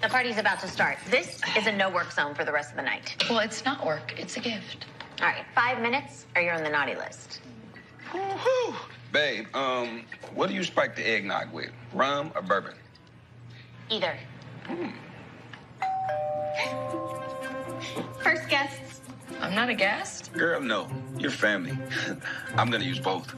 The party's about to start. This is a no-work zone for the rest of the night. Well, it's not work. It's a gift. All right, 5 minutes or you're on the naughty list. Woo-hoo. Babe, what do you spike the eggnog with? Rum or bourbon? Either. First guests. I'm not a guest. Girl, no. You're family. I'm gonna use both.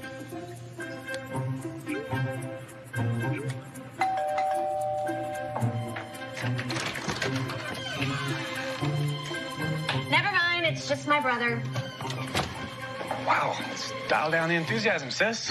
Never mind, it's just my brother. Wow, let's dial down the enthusiasm, sis.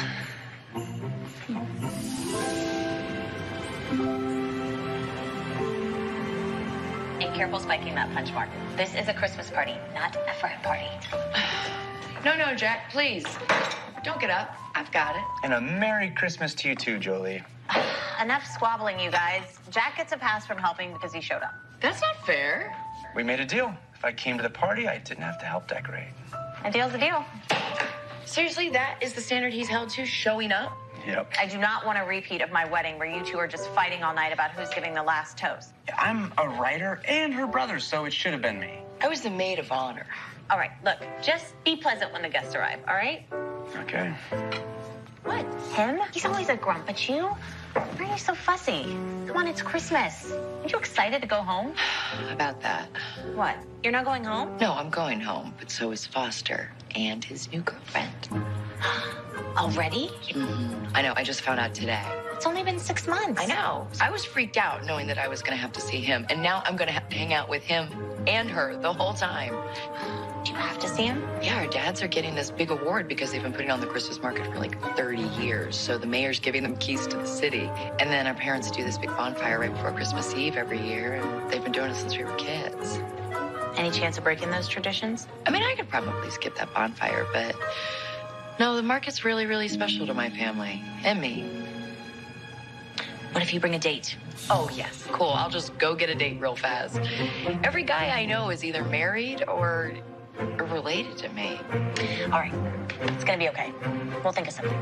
And careful spiking that punch mark. This is a Christmas party, not a frat party. No, Jack, please. Don't get up. I've got it. And a Merry Christmas to you too, Jolie. Enough squabbling, you guys. Jack gets a pass from helping because he showed up. That's not fair. We made a deal. If I came to the party, I didn't have to help decorate. A deal's a deal. Seriously, that is the standard he's held to, showing up? Yep. I do not want a repeat of my wedding where you two are just fighting all night about who's giving the last toast. I'm a writer and her brother, so it should have been me. I was the maid of honor. All right, look, just be pleasant when the guests arrive, all right? Okay. What, him? He's always a grump, but you? Why are you so fussy? Come on, it's Christmas. Aren't you excited to go home? About that. What, you're not going home? No, I'm going home, but so is Foster and his new girlfriend. Already? I know, I just found out today. It's only been 6 months. I know. I was freaked out knowing that I was going to have to see him, and now I'm going to have to hang out with him and her the whole time. Do you have to see him? Yeah, our dads are getting this big award because they've been putting on the Christmas market for like 30 years. So the mayor's giving them keys to the city. And then our parents do this big bonfire right before Christmas Eve every year. And they've been doing it since we were kids. Any chance of breaking those traditions? I mean, I could probably skip that bonfire, but no, the market's really, really special to my family and me. What if you bring a date? Oh, yes. Cool. I'll just go get a date real fast. Every guy I know is either married or related to me. All right, it's gonna be okay. We'll think of something.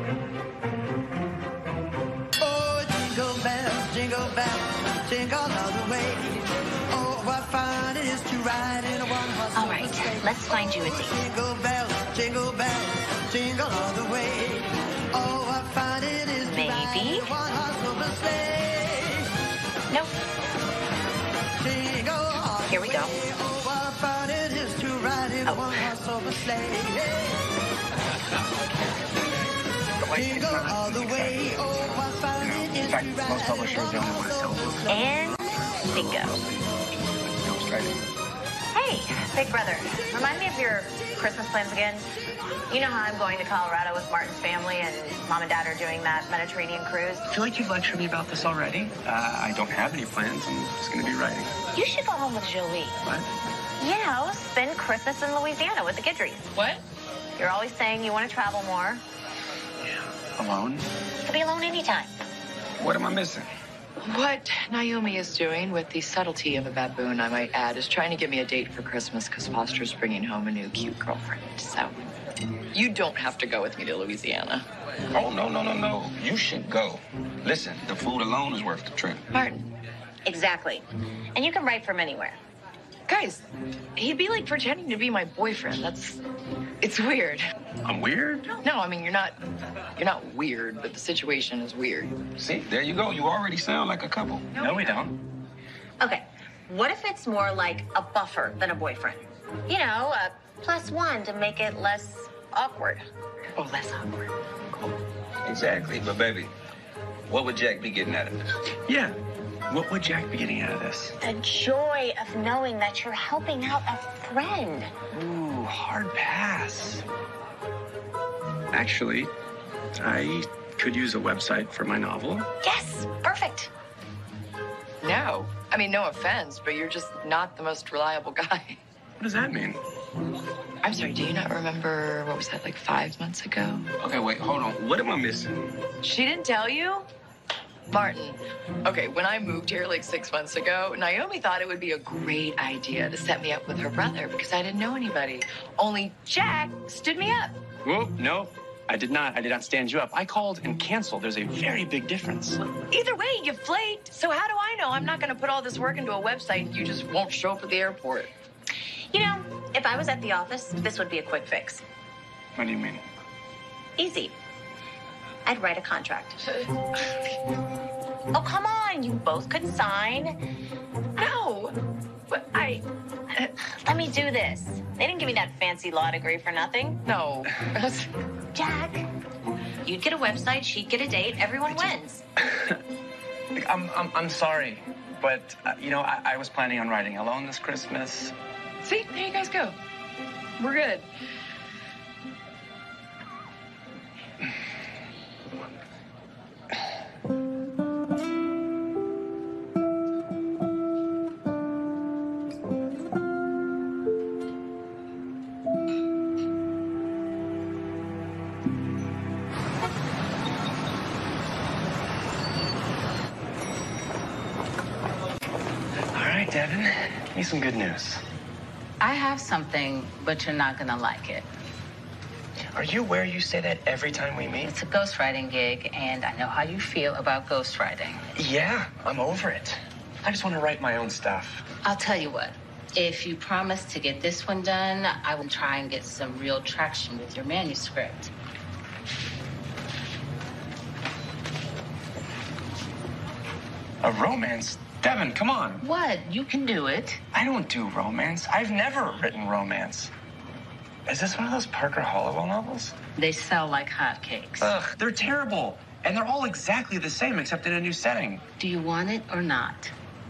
Oh, jingle bells, jingle all the way. Oh, what fun it is to ride in a one-horse All right, let's find you a date. Jingle bells, jingle all the way. Oh, what fun it is to ride Maybe. in a one-horse open sleigh. Nope. Jingle all the Here we go. way. Oh, what fun it is to ride in a one-horse open sleigh. Jingle all the way. Oh, what fun it is In fact, to ride most publishers in a don't want to sell books. And bingo. Hey, big brother, remind me of your Christmas plans again. You know how I'm going to Colorado with Martin's family and Mom and Dad are doing that Mediterranean cruise? I feel like you've lectured me about this already. I don't have any plans. I'm just going to be writing. You should go home with Jolie. What? You know, spend Christmas in Louisiana with the Guidrys. What? You're always saying you want to travel more. Yeah. Alone? You could be alone anytime. What am I missing? What Naomi is doing, with the subtlety of a baboon, I might add, is trying to get me a date for Christmas because Foster's bringing home a new cute girlfriend. So you don't have to go with me to Louisiana. Oh, no. You should go. Listen, the food alone is worth the trip. Martin, Exactly. And you can write from anywhere. guys, he'd be like pretending to be my boyfriend. It's weird. I'm weird? No, I mean, you're not weird, but the situation is weird. See, there you go. You already sound like a couple. No, we don't. Okay, what if it's more like a buffer than a boyfriend? You know, a +1 to make it less awkward. Oh, less awkward. Cool. Exactly. But, baby, what would Jack be getting out of this? Yeah. What would Jack be getting out of this? The joy of knowing that you're helping out a friend. Ooh, hard pass. Actually, I could use a website for my novel. Yes, perfect. No. I mean, no offense, but you're just not the most reliable guy. What does that mean? I'm sorry, do you not remember, what was that, like 5 months ago? Okay, wait, hold on. What am I missing? She didn't tell you? Martin, okay, when I moved here like 6 months ago, Naomi thought it would be a great idea to set me up with her brother because I didn't know anybody. Only Jack stood me up. Whoa, no. I did not stand you up. I called and canceled. There's a very big difference. Either way, you flaked. So how do I know I'm not going to put all this work into a website and you just won't show up at the airport? You know, if I was at the office, this would be a quick fix. What do you mean? Easy. I'd write a contract. Oh, come on. You both could sign. No, but Let me do this. They didn't give me that fancy law degree for nothing. no. Jack, you'd get a website, she'd get a date, everyone wins. I'm sorry, but I was planning on riding alone this Christmas. See, there you guys go. We're good. Devin, give me some good news. I have something, but you're not gonna like it. Are you aware you say that every time we meet? It's a ghostwriting gig, and I know how you feel about ghostwriting. Yeah, I'm over it. I just want to write my own stuff. I'll tell you what. If you promise to get this one done, I will try and get some real traction with your manuscript. A romance? Devin, come on. What? You can do it. I don't do romance. I've never written romance. Is this one of those Parker Hollowell novels? They sell like hotcakes. Ugh, they're terrible. And they're all exactly the same, except in a new setting. Do you want it or not?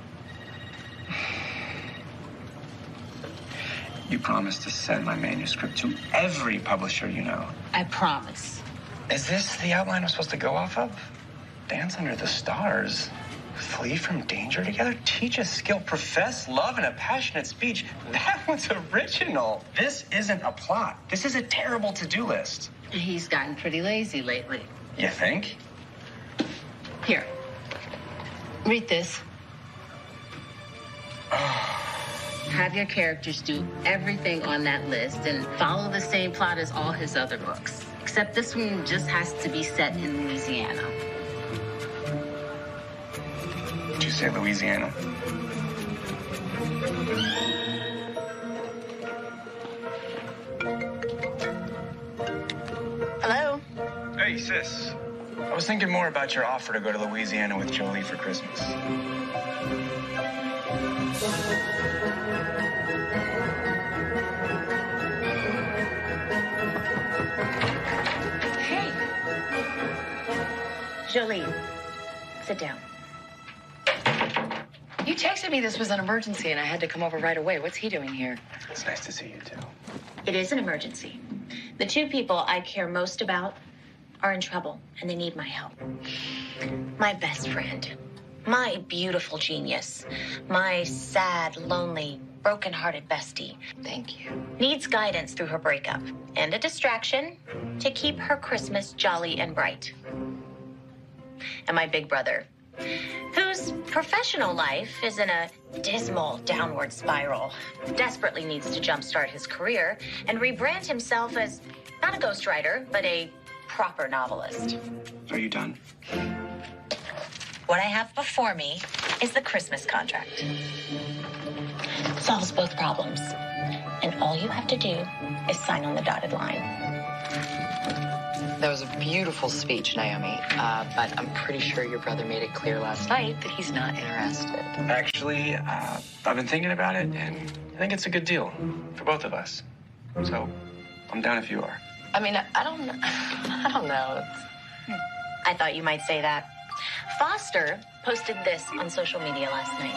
You promised to send my manuscript to every publisher you know. I promise. Is this the outline I'm supposed to go off of? Dance under the stars. Flee from danger together, teach a skill, profess love in a passionate speech. That one's original. This isn't a plot. This is a terrible to-do list. He's gotten pretty lazy lately. You think? Here. Read this. Have your characters do everything on that list and follow the same plot as all his other books. Except this one just has to be set in Louisiana. Did you say Louisiana? Hello? Hey, sis. I was thinking more about your offer to go to Louisiana with Jolie for Christmas. Hey. Jolie, sit down. You texted me this was an emergency and I had to come over right away. What's he doing here? It's nice to see you, too. It is an emergency. The two people I care most about are in trouble, and they need my help. My best friend, my beautiful genius, my sad, lonely, broken-hearted bestie. Thank you. Needs guidance through her breakup and a distraction to keep her Christmas jolly and bright. And my big brother, whose professional life is in a dismal downward spiral, desperately needs to jumpstart his career and rebrand himself as not a ghostwriter, but a proper novelist. Are you done? What I have before me is the Christmas contract. Solves both problems. And all you have to do is sign on the dotted line. That was a beautiful speech, Naomi. But I'm pretty sure your brother made it clear last night that he's not interested. Actually, I've been thinking about it, and I think it's a good deal for both of us. So, I'm down if you are. I mean, I don't know. I don't know. I thought you might say that. Foster posted this on social media last night.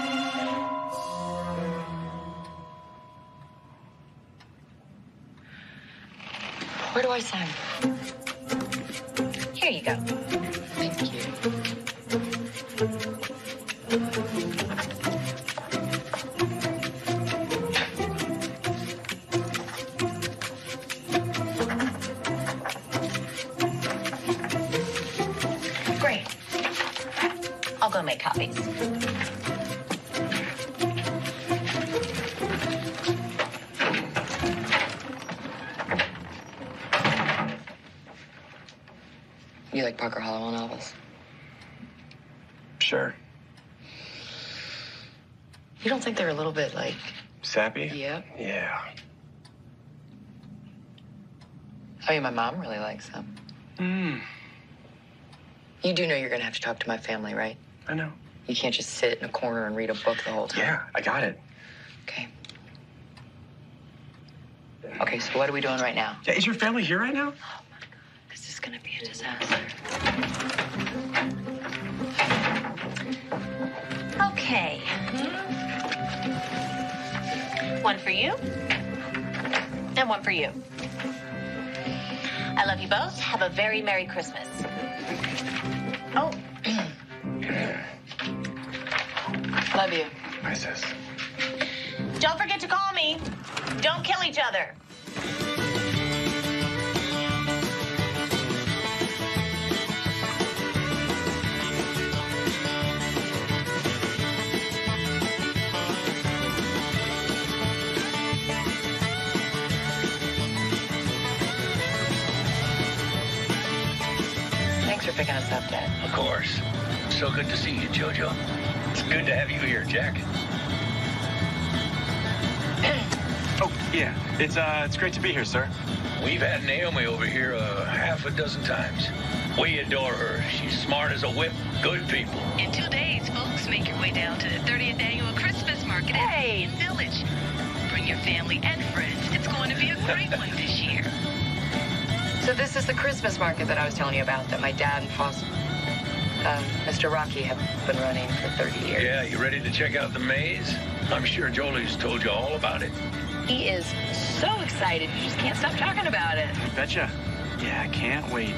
Where do I sign? Here you go. Thank you. Great. I'll go make copies. You like Parker Hallowell novels? Sure. You don't think they're a little bit like... Sappy? Yep. Yeah. I mean, my mom really likes them. You do know you're gonna have to talk to my family, right? I know. You can't just sit in a corner and read a book the whole time. Yeah, I got it. Okay. Okay, so what are we doing right now? Yeah, is your family here right now? Oh my God, this is gonna be a disaster. Okay. One for you, and one for you. I love you both. Have a very Merry Christmas. Oh. Love you. Hi, sis. Don't forget to call me. Don't kill each other. Thanks for picking us up, Dad. Of course. So good to see you, Jojo. It's good to have you here, Jack. Oh, yeah. It's great to be here, sir. We've had Naomi over here half a dozen times. We adore her. She's smart as a whip, good people. In 2 days, folks, make your way down to the 30th annual Christmas market at Indian Village. Bring your family and friends. It's going to be a great one this year. So this is the Christmas market that I was telling you about that my dad and Mr. Rocky have been running for 30 years. Yeah, you ready to check out the maze? I'm sure Jolie's told you all about it. He is so excited. You just can't stop talking about it. Betcha. Yeah, I can't wait.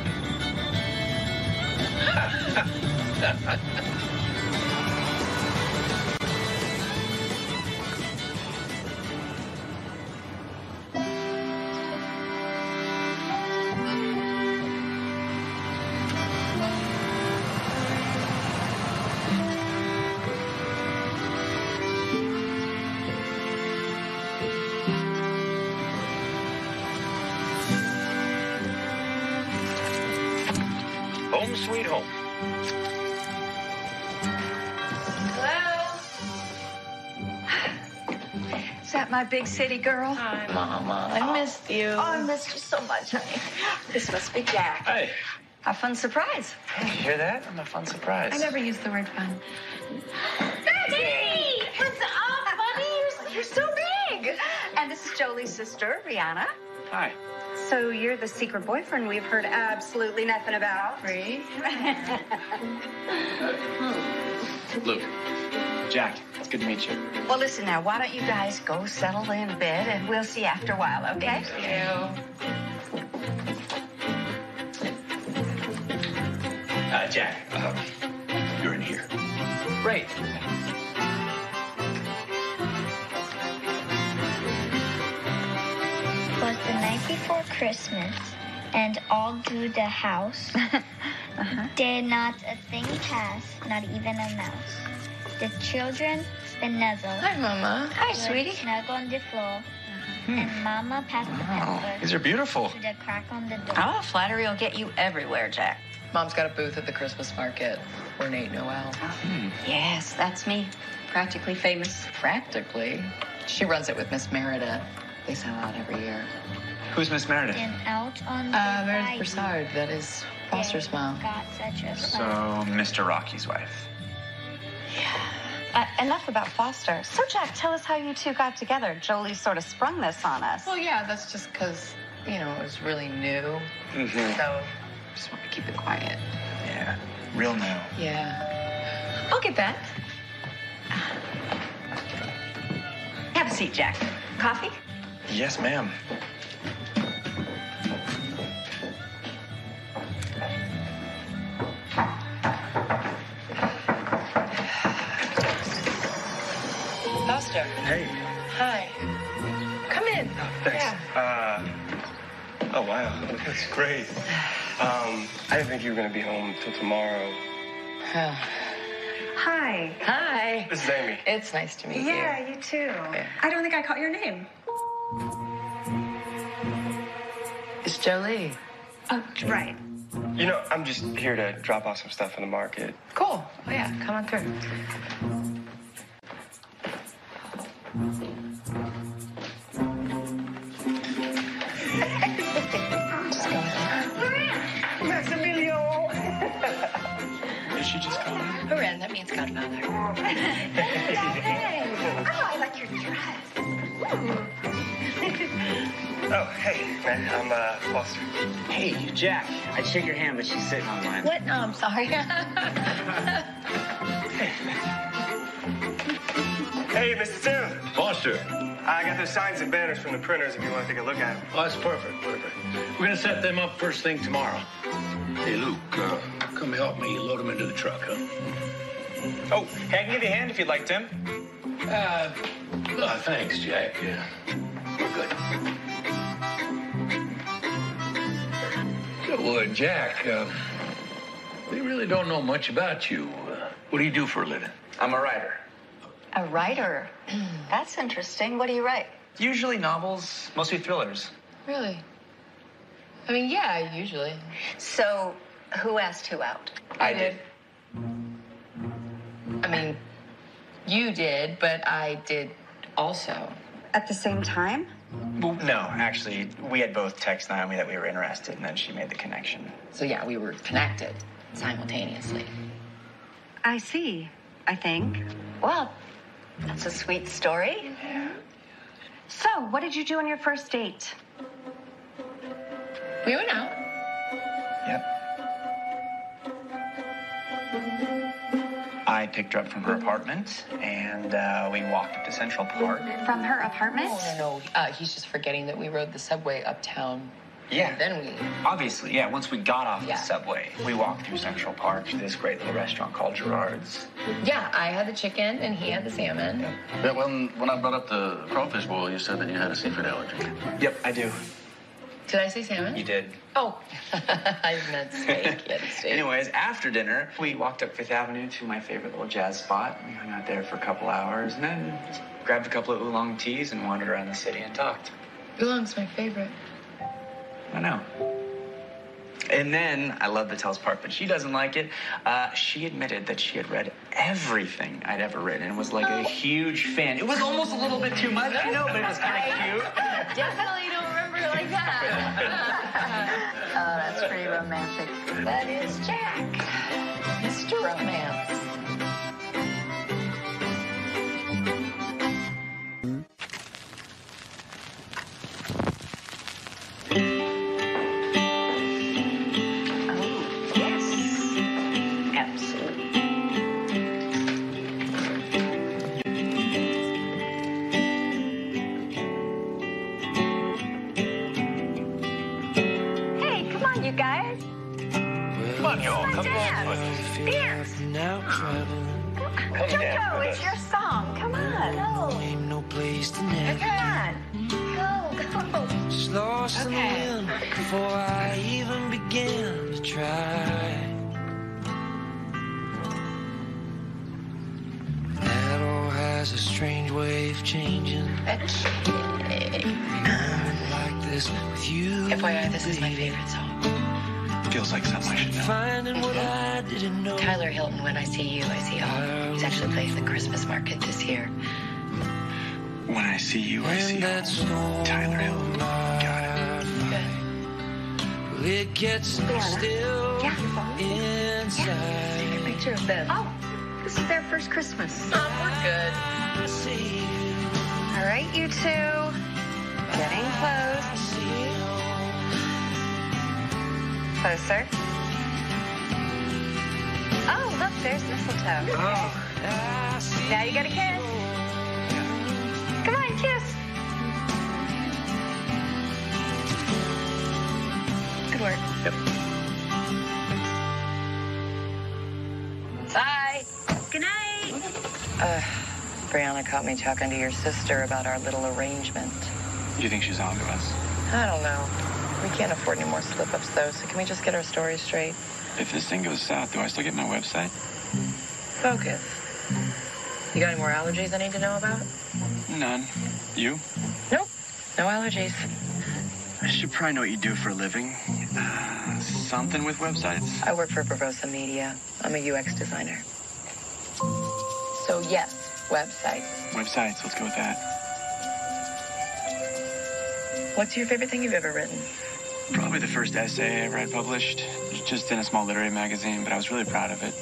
Home sweet home. Is that my big city girl? Hi, Mama. I missed you. Oh, I missed you so much, honey. This must be Jack. Hey. A fun surprise. Hey, you hear that? I'm a fun surprise. I never used the word fun. Betty! What's up, buddy? You're so big. And this is Jolie's sister, Rihanna. Hi. So you're the secret boyfriend we've heard absolutely nothing about. Free? Luke. Jack, it's good to meet you. Well, listen now. Why don't you guys go settle in a bit, and we'll see you after a while, okay? Thank you. Jack, you're in here. Great. Was the night before Christmas, and all through the house did not a thing pass, not even a mouse. The children snuggled. Hi, Mama. Hi, sweetie. Snug on the floor, and Mama passed the pepper These are beautiful. to the crack on the door. Oh, flattery will get you everywhere, Jack. Mom's got a booth at the Christmas market. Ornate Noel. Yes, that's me. Practically famous. Practically. She runs it with Miss Meredith. They sell out every year. Who's Miss Meredith? Then out on the Meredith bayou, Broussard. That is Foster's they mom. got such a So, fun. Mr. Rocky's wife. Enough about Foster. So, Jack, tell us how you two got together. Jolie sort of sprung this on us. Well, yeah, that's just because, it was really new. Mm-hmm. So, just want to keep it quiet. Yeah, real new. Yeah. I'll get that. Have a seat, Jack. Coffee? Yes, ma'am. Foster. Hey. Hi. Come in. Thanks. Yeah. Oh, wow. That's great. I didn't think you were going to be home till tomorrow. Hi. Hi. This is Amy. It's nice to meet you. Yeah, you too. I don't think I caught your name. It's Jolie. Oh, right. You know, I'm just here to drop off some stuff in the market. Cool. Oh, yeah, come on through. Just go ahead. Maximilio! Did she just call me? Huron, that means godfather. Hey! Oh, I like your dress. Oh, hey, man, I'm Foster. Hey, Jack. I'd shake your hand, but she's sitting on mine. What? No, I'm sorry. Hey, Mr. Tim. Foster. I got those signs and banners from the printers if you want to take a look at them. Oh, that's perfect, perfect. We're gonna set them up first thing tomorrow. Hey, Luke, come help me load them into the truck, huh? Oh, hey, I can give you a hand if you'd like, Tim. No, thanks, Jack. We're good. So, Jack, we really don't know much about you. What do you do for a living? I'm a writer. A writer? That's interesting. What do you write? Usually novels, mostly thrillers. Really? I mean, yeah, usually. So, who asked who out? I did. I mean, you did, but I did also. At the same time? Well, no, actually, we had both texted Naomi that we were interested, and then she made the connection. So, yeah, we were connected simultaneously. I see, I think. Well, that's a sweet story. Yeah. So, what did you do on your first date? We went out. Yep. I picked her up from her apartment, and we walked up to Central Park. From her apartment? No. He's just forgetting that we rode the subway uptown. Yeah. And then we... Obviously, yeah. Once we got off Yeah. the subway, we walked through Central Park to this great little restaurant called Gerard's. Yeah, I had the chicken and he had the salmon. Yeah, when I brought up the crawfish boil, you said that you had a seafood allergy. Yep, I do. Did I say salmon? You did. Oh, I meant steak. Yeah, the steak. Anyways, after dinner, we walked up Fifth Avenue to my favorite little jazz spot. We hung out there for a couple hours, and then just grabbed a couple of oolong teas and wandered around the city and talked. Oolong's my favorite. I know. And then, I love the Tell's part, but she doesn't like it. She admitted that she had read everything I'd ever written and was like a huge fan. It was almost a little bit too much, you know, but it was kind of cute. Definitely don't remember it like that. Oh, that's pretty romantic. That is Jack. Mr. Romance. Jojo, it's your song. Come on. Go. Ain't no place to never. Come on. Go. Just lost the wind before I even began to try. That all has a strange way of changing. Okay. Like this with you. FYI, this is my favorite song. Feels like something I should know. Finding what I didn't know. Tyler Hilton, When I See You, I See All. He's actually playing the Christmas market this year. When I see you, I see all. Tyler Hilton. Got it. Well, it gets still inside. Take a picture of them. Oh, this is their first Christmas. Oh, we're good. All right, you two. Getting close. Closer. Oh, look, there's mistletoe. Oh. Now you got a kiss. Come on, kiss. Good work. Yep. Bye. Good night. Brianna caught me talking to your sister about our little arrangement. Do you think she's on to us? I don't know. We can't afford any more slip-ups, though, so can we just get our story straight? If this thing goes south, do I still get my website? Focus. You got any more allergies I need to know about? None. You? Nope. No allergies. I should probably know what you do for a living. something with websites? I work for Bravosa Media. I'm a UX designer. So yes, websites. Websites, let's go with that. What's your favorite thing you've ever written? Probably the first essay I ever had published. Just in a small literary magazine, but I was really proud of it.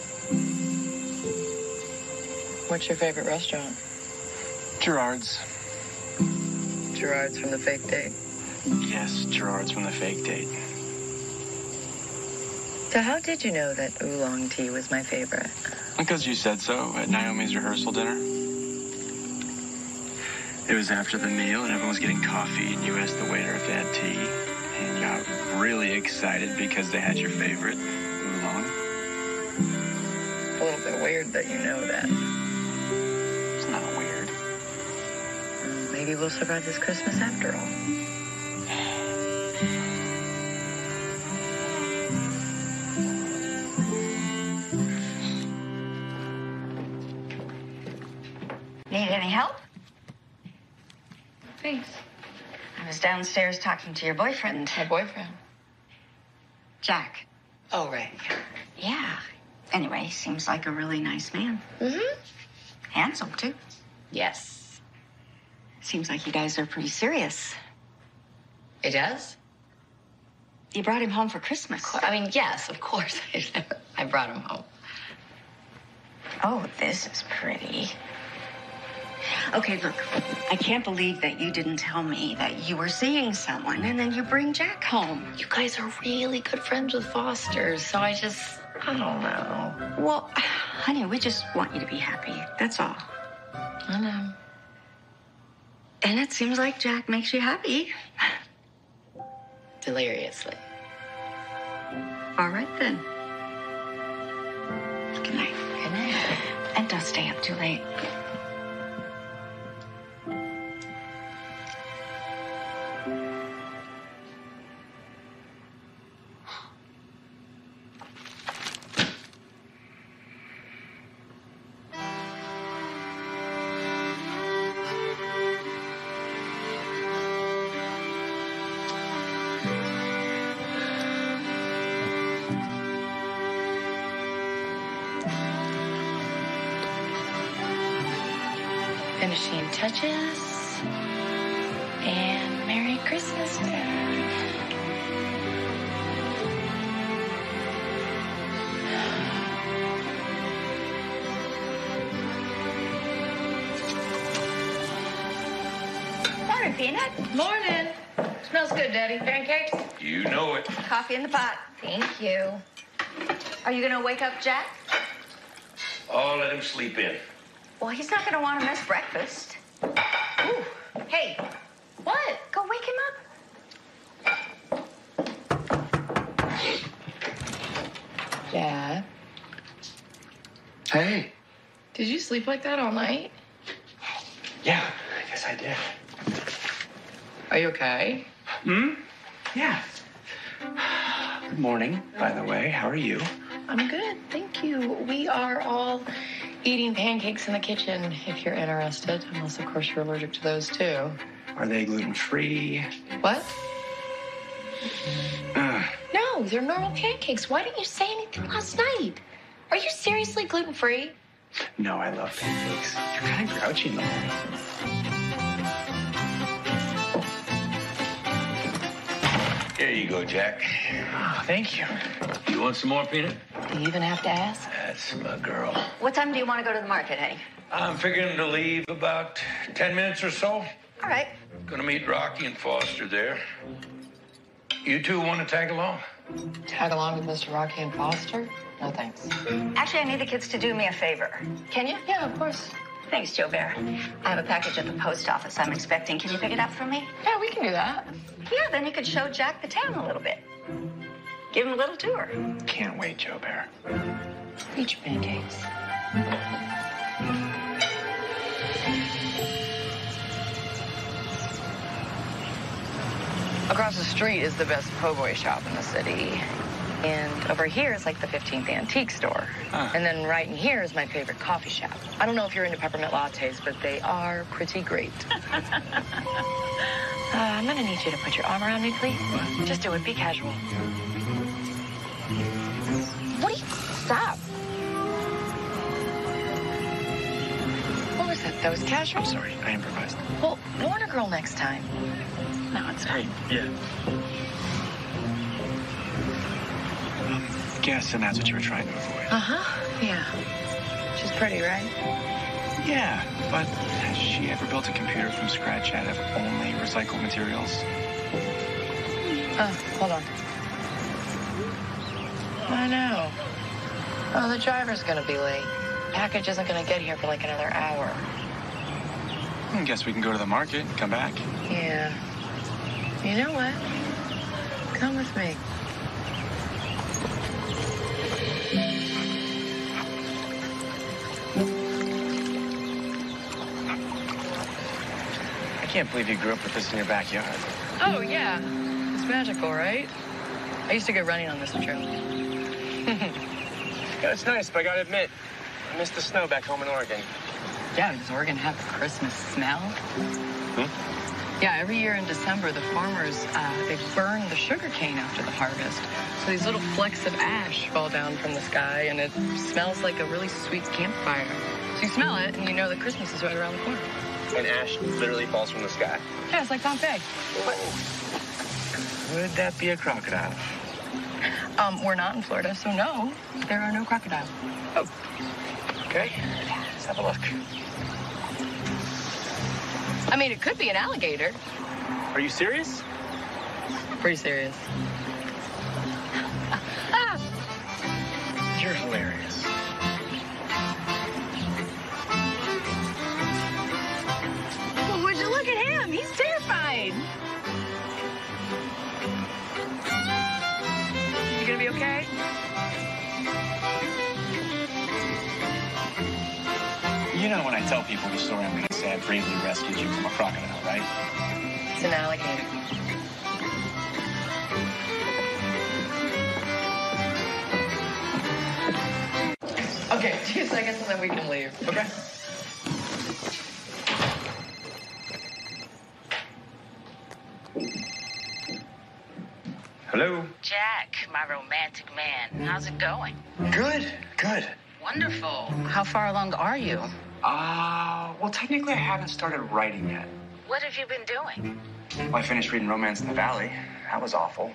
What's your favorite restaurant? Gerard's. Gerard's from The Fake Date. Yes, Gerard's from The Fake Date. So how did you know that oolong tea was my favorite? Because you said so at Naomi's rehearsal dinner. It was after the meal and everyone was getting coffee and you asked the waiter if they had tea. And you got really excited because they had your favorite, oolong. A little bit weird that you know that. It's not weird. Maybe we'll survive this Christmas after all. Need any help? Thanks. I was downstairs talking to your boyfriend. My boyfriend? Jack. Oh, right. Yeah. Anyway, seems like a really nice man. Mm-hmm. Handsome, too. Yes. Seems like you guys are pretty serious. It does? You brought him home for Christmas. I mean, yes, of course. I brought him home. Oh, this is pretty. Okay, look, I can't believe that you didn't tell me that you were seeing someone and then you bring Jack home. You guys are really good friends with Foster's, so I don't know. Well, honey, we just want you to be happy. That's all. I know. And it seems like Jack makes you happy. Deliriously. All right, then. Good night. Good night. And don't stay up too late. Finishing touches. And Merry Christmas, Dad. Morning, Peanut. Morning. Smells good, Daddy. Pancakes? You know it. Coffee in the pot. Thank you. Are you going to wake up Jack? I'll let him sleep in. Well, he's not going to want to miss breakfast. Ooh. Hey, What? go wake him up. Dad, Hey. did you sleep like that all night? Yeah, I guess I did. Are you okay? Yeah. Good morning, by the way. How are you? I'm good, thank you. We are all eating pancakes in the kitchen, if you're interested. Unless, of course, you're allergic to those, too. Are they gluten-free? What? No, they're normal pancakes. Why didn't you say anything last night? Are you seriously gluten-free? No, I love pancakes. You're kind of grouchy in the morning. Here you go, Jack. Oh, thank you. You want some more peanut? Do you even have to ask? That's my girl. What time do you want to go to the market, Eddie? I'm figuring to leave about 10 minutes or so. All right. Gonna meet Rocky and Foster there. You two want to tag along? Tag along with Mr. Rocky and Foster? No, thanks. Actually, I need the kids to do me a favor. Can you? Yeah, of course. Thanks, Joe Bear. I have a package at the post office I'm expecting. Can you pick it up for me? Yeah, we can do that. Yeah, then you could show Jack the town a little bit. Give him a little tour. Can't wait, Joe Bear. Eat your pancakes. Across the street is the best po' boy shop in the city. And over here is like the 15th antique store. And then right in here is my favorite coffee shop. I don't know if you're into peppermint lattes, but they are pretty great. I'm gonna need you to put your arm around me, please. Just do it. Be casual. That was casual. Sorry, I improvised. Well, warn a girl next time. No, it's fine. Yeah. Guessing that's what you were trying to avoid. Uh-huh. Yeah. She's pretty, right? Yeah, but has she ever built a computer from scratch out of only recycled materials? Hold on. I know. Oh, the driver's gonna be late. Package isn't gonna get here for like another hour. I guess we can go to the market and come back. Yeah. You know what? Come with me. I can't believe you grew up with this in your backyard. Oh, yeah. It's magical, right? I used to go running on this trail. Yeah, it's nice, but I gotta admit, I missed the snow back home in Oregon. Yeah, does Oregon have the Christmas smell? Yeah, every year in December, the farmers, they burn the sugar cane after the harvest. So these little flecks of ash fall down from the sky, and it smells like a really sweet campfire. So you smell it, and you know that Christmas is right around the corner. And ash literally falls from the sky. Yeah, it's like Pompeii. Would that be a crocodile? We're not in Florida, so no, there are no crocodiles. Oh. Okay, let's have a look. I mean, it could be an alligator. Are you serious? Pretty serious. You're hilarious. Well, would you look at him? He's terrified. You gonna be okay? You know when I tell people the story, I'm gonna say I bravely rescued you from a crocodile, right? It's an alligator. Okay, 2 seconds and then we can leave. Okay. Hello? Jack, my romantic man. How's it going? Good, good. Wonderful. How far along are you? Well, technically I haven't started writing yet. What have you been doing? Well, I finished reading Romance in the Valley. That was awful.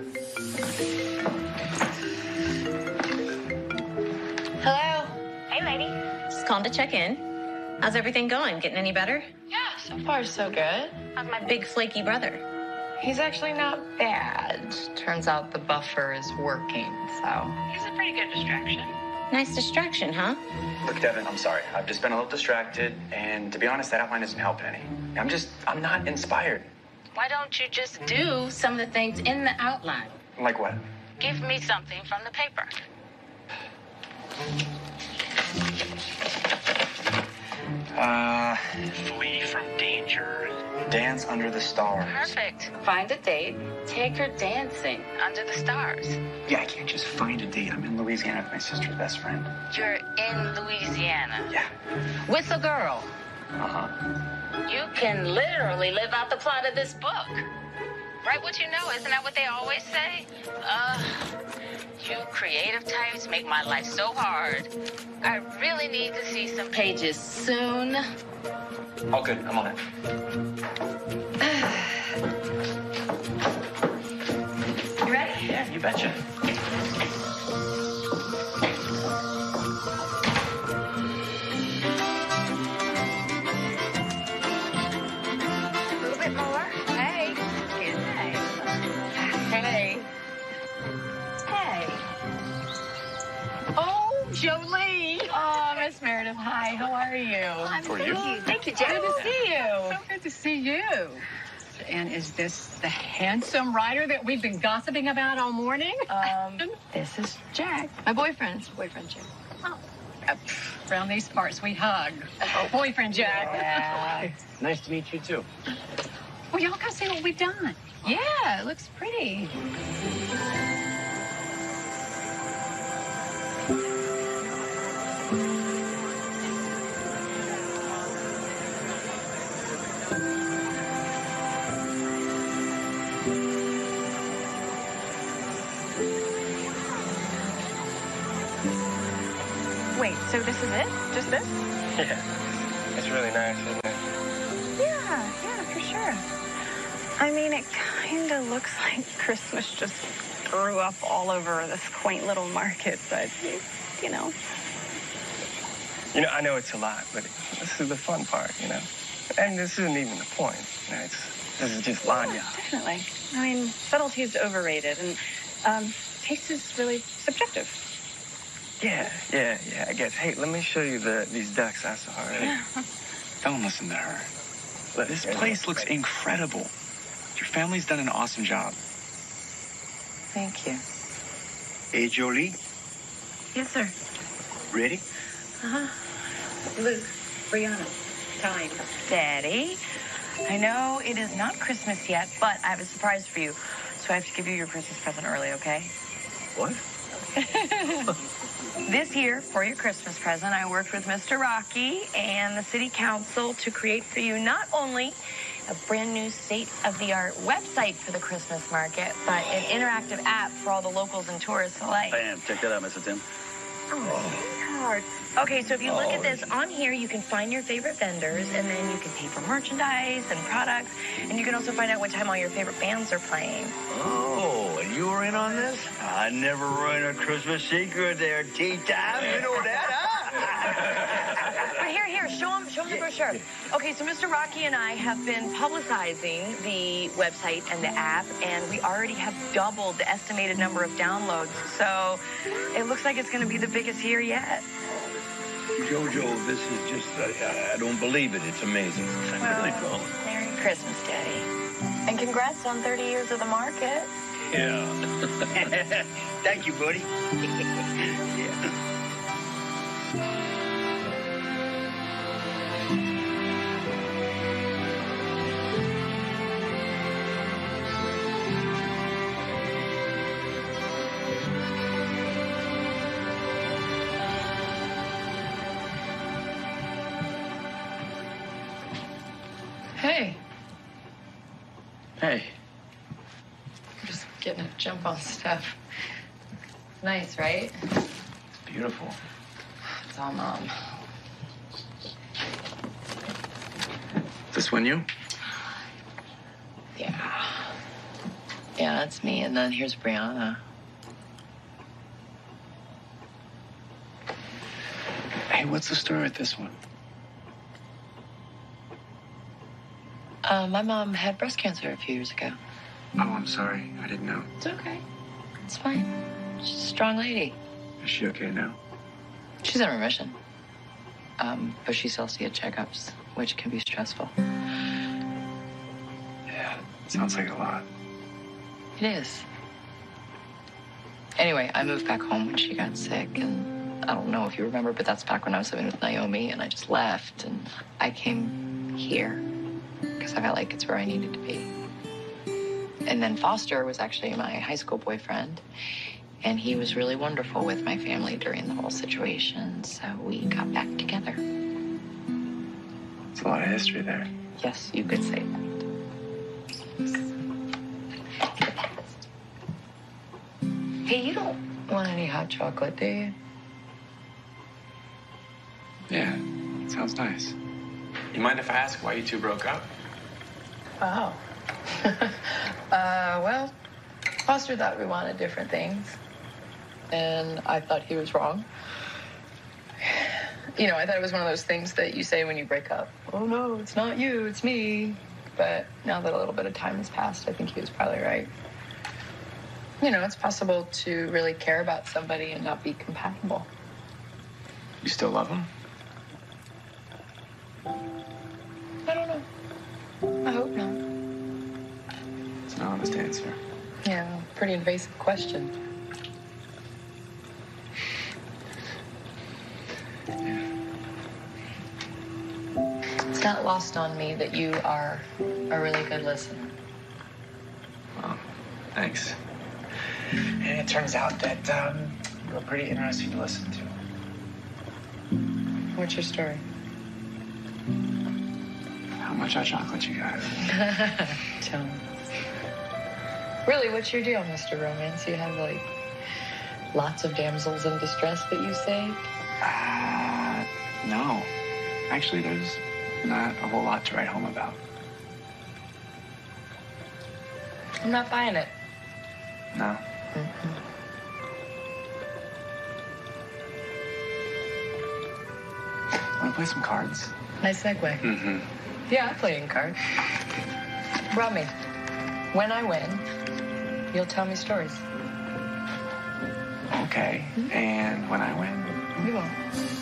Hello. Hey, lady. Just calling to check in. How's everything going? Getting any better? Yeah, so far so good. How's my big flaky brother? He's actually not bad. Turns out the buffer is working, so. He's a pretty good distraction. Nice distraction, huh? Look, Devin, I'm sorry. I've just been a little distracted, and to be honest, that outline isn't helping any. I'm not inspired. Why don't you just do some of the things in the outline? Like what? Give me something from the paper. Flee from danger. Dance under the stars. Perfect. Find a date. Take her dancing under the stars. Yeah, I can't just find a date. I'm in Louisiana with my sister's best friend. You're in Louisiana. Yeah. With a girl. Uh-huh. You can literally live out the plot of this book. Write what you know, isn't that what they always say? You creative types make my life so hard. I really need to see some pages soon. All good, I'm on it. You ready? Yeah, you betcha. A little bit more. Hey. Hey. Hey. Oh, Jolie. Oh, Miss Meredith, hi, how are you? For you? Thank you, Jack. Good to see you. So good to see you. And is this the handsome writer that we've been gossiping about all morning? This is Jack, my boyfriend. Jack. Oh. Around these parts, we hug. Oh, boyfriend Jack. Yeah. Nice to meet you, too. Well, y'all gotta see what we've done. Yeah, it looks pretty. Wait, so this is it? Just this? Yeah, that's really nice, isn't it? Yeah, for sure. I mean, it kind of looks like Christmas just grew up all over this quaint little market, but, you know. You know, I know it's a lot, but this is the fun part, you know? And this isn't even the point. You know, this is just lanya. Definitely. I mean, subtlety is overrated, and taste is really subjective. Yeah, I guess. Hey, let me show you these ducks I saw already. Don't listen to her. Look, This place looks incredible. Your family's done an awesome job. Thank you. Hey, Jolie, Yes, sir. ready? Luke, Brianna, time. Daddy, I know it is not Christmas yet, but I have a surprise for you. So I have to give you your Christmas present early, okay? What? This year, for your Christmas present, I worked with Mr. Rocky and the city council to create for you not only a brand new state-of-the-art website for the Christmas market, but an interactive app for all the locals and tourists alike. Bam, check that out, Mr. Tim. Sweetheart. Okay, so if you look at this, on here you can find your favorite vendors, and then you can pay for merchandise and products, and you can also find out what time all your favorite bands are playing. Oh, and you were in on this? I never ruin a Christmas secret there, tea time. You know that, huh? But here, show him the brochure. Okay, so Mr. Rocky and I have been publicizing the website and the app, and we already have doubled the estimated number of downloads. So it looks like it's going to be the biggest year yet. Jojo, this is just, I don't believe it. It's amazing. I really don't. Merry Christmas, Daddy. And congrats on 30 years of the market. Yeah. Thank you, buddy. Yeah. Hey, Hey, just getting a jump on stuff. Nice, right? beautiful. It's all Mom. This one you? Yeah. Yeah, that's me. And then here's Brianna. Hey, what's the story with this one? My mom had breast cancer a few years ago. Oh, I'm sorry. I didn't know. It's okay. It's fine. She's a strong lady. Is she okay now? She's in remission. But she still has checkups, which can be stressful. Yeah, sounds like a lot. It is. Anyway, I moved back home when she got sick, and I don't know if you remember, but that's back when I was living with Naomi, and I just left, and I came here because I felt like it's where I needed to be. And then Foster was actually my high school boyfriend, and he was really wonderful with my family during the whole situation, so we got back together. It's a lot of history there. Yes, you could say that. Hey, you don't want any hot chocolate, do you? Yeah, sounds nice. You mind if I ask why you two broke up? Oh. Well, Foster thought we wanted different things. And I thought he was wrong. You know, I thought it was one of those things that you say when you break up. Oh, no, it's not you, it's me. But now that a little bit of time has passed, I think he was probably right. You know, it's possible to really care about somebody and not be compatible. You still love him? I don't know. I hope not. It's an honest answer. Yeah, pretty invasive question. It's not lost on me that you are a really good listener. Well, thanks. And it turns out that you're pretty interesting to listen to. What's your story? How much hot chocolate you got? Tell me. Really, what's your deal, Mr. Romance? You have, like, lots of damsels in distress that you saved? No. Actually, there's not a whole lot to write home about. I'm not buying it. No? Want to play some cards? Nice segue. Mm-hmm. Yeah, I'm playing cards. Rummy, when I win, you'll tell me stories. Okay. And when I win? You won't.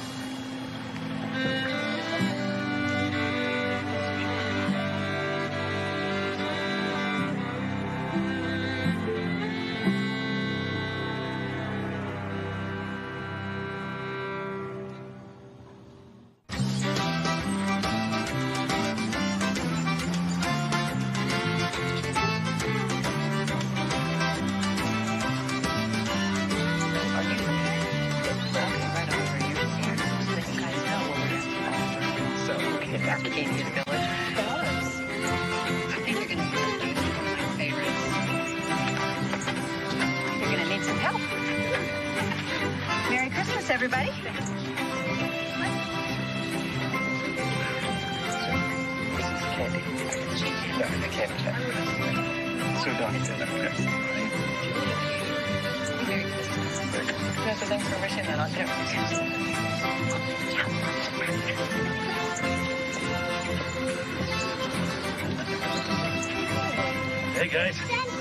Everybody. So Donnie did that, okay. No, so thanks for wishing that on too. Hey, guys.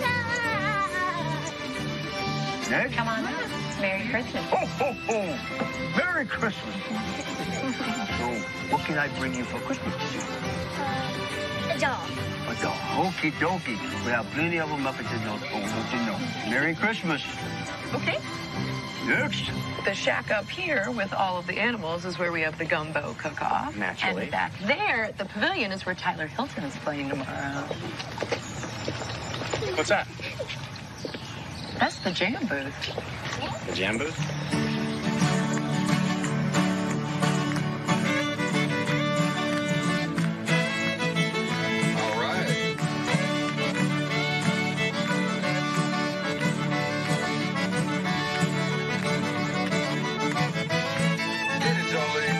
Ned? Come on up. Merry Christmas. Ho, ho, ho! Merry Christmas. So, what can I bring you for Christmas this year? A doll. A doll. Okie dokie. We have plenty of them up at the North Pole, don't you know? Merry Christmas. Okay. Next. The shack up here with all of the animals is where we have the gumbo cook-off. Naturally. And back there, the pavilion is where Tyler Hilton is playing tomorrow. What's that? That's the jam booth. The jam booth? All right. Get it, Jolie.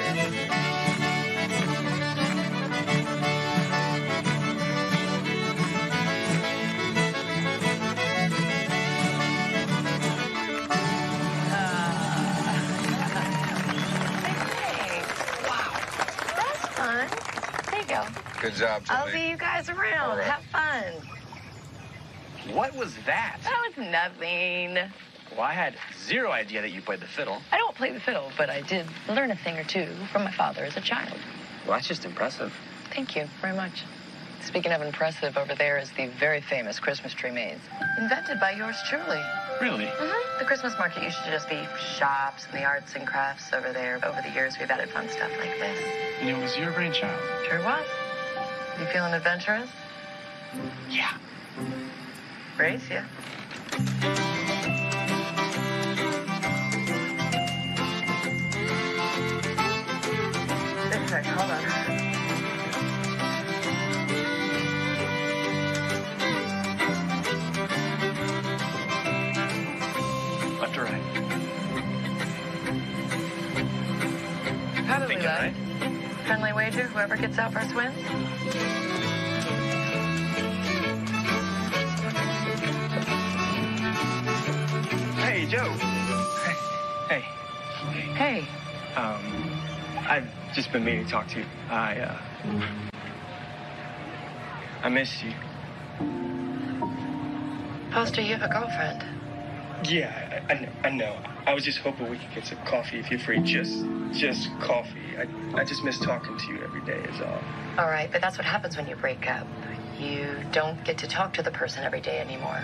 Good job, Jolie. I'll see you guys around. Right. Have fun. What was that? That was nothing. Well, I had zero idea that you played the fiddle. I don't play the fiddle, but I did learn a thing or two from my father as a child. Well, that's just impressive. Thank you very much. Speaking of impressive, over there is the very famous Christmas tree maze. Invented by yours truly. Really? Mm-hmm. The Christmas market used to just be shops and the arts and crafts over there. Over the years, we've added fun stuff like this. And it was your brainchild. Sure was. You feeling adventurous? Yeah. Race ya. This hold on. Left or right? Probably Thinking right. Friendly wager, whoever gets out first wins. Hey, Joe. Hey. Hey. I've just been meaning to talk to you. I missed you. Foster, you have a girlfriend. Yeah, I know. I was just hoping we could get some coffee if you're free. Just coffee. I just miss talking to you every day is all. All right, but that's what happens when you break up. You don't get to talk to the person every day anymore.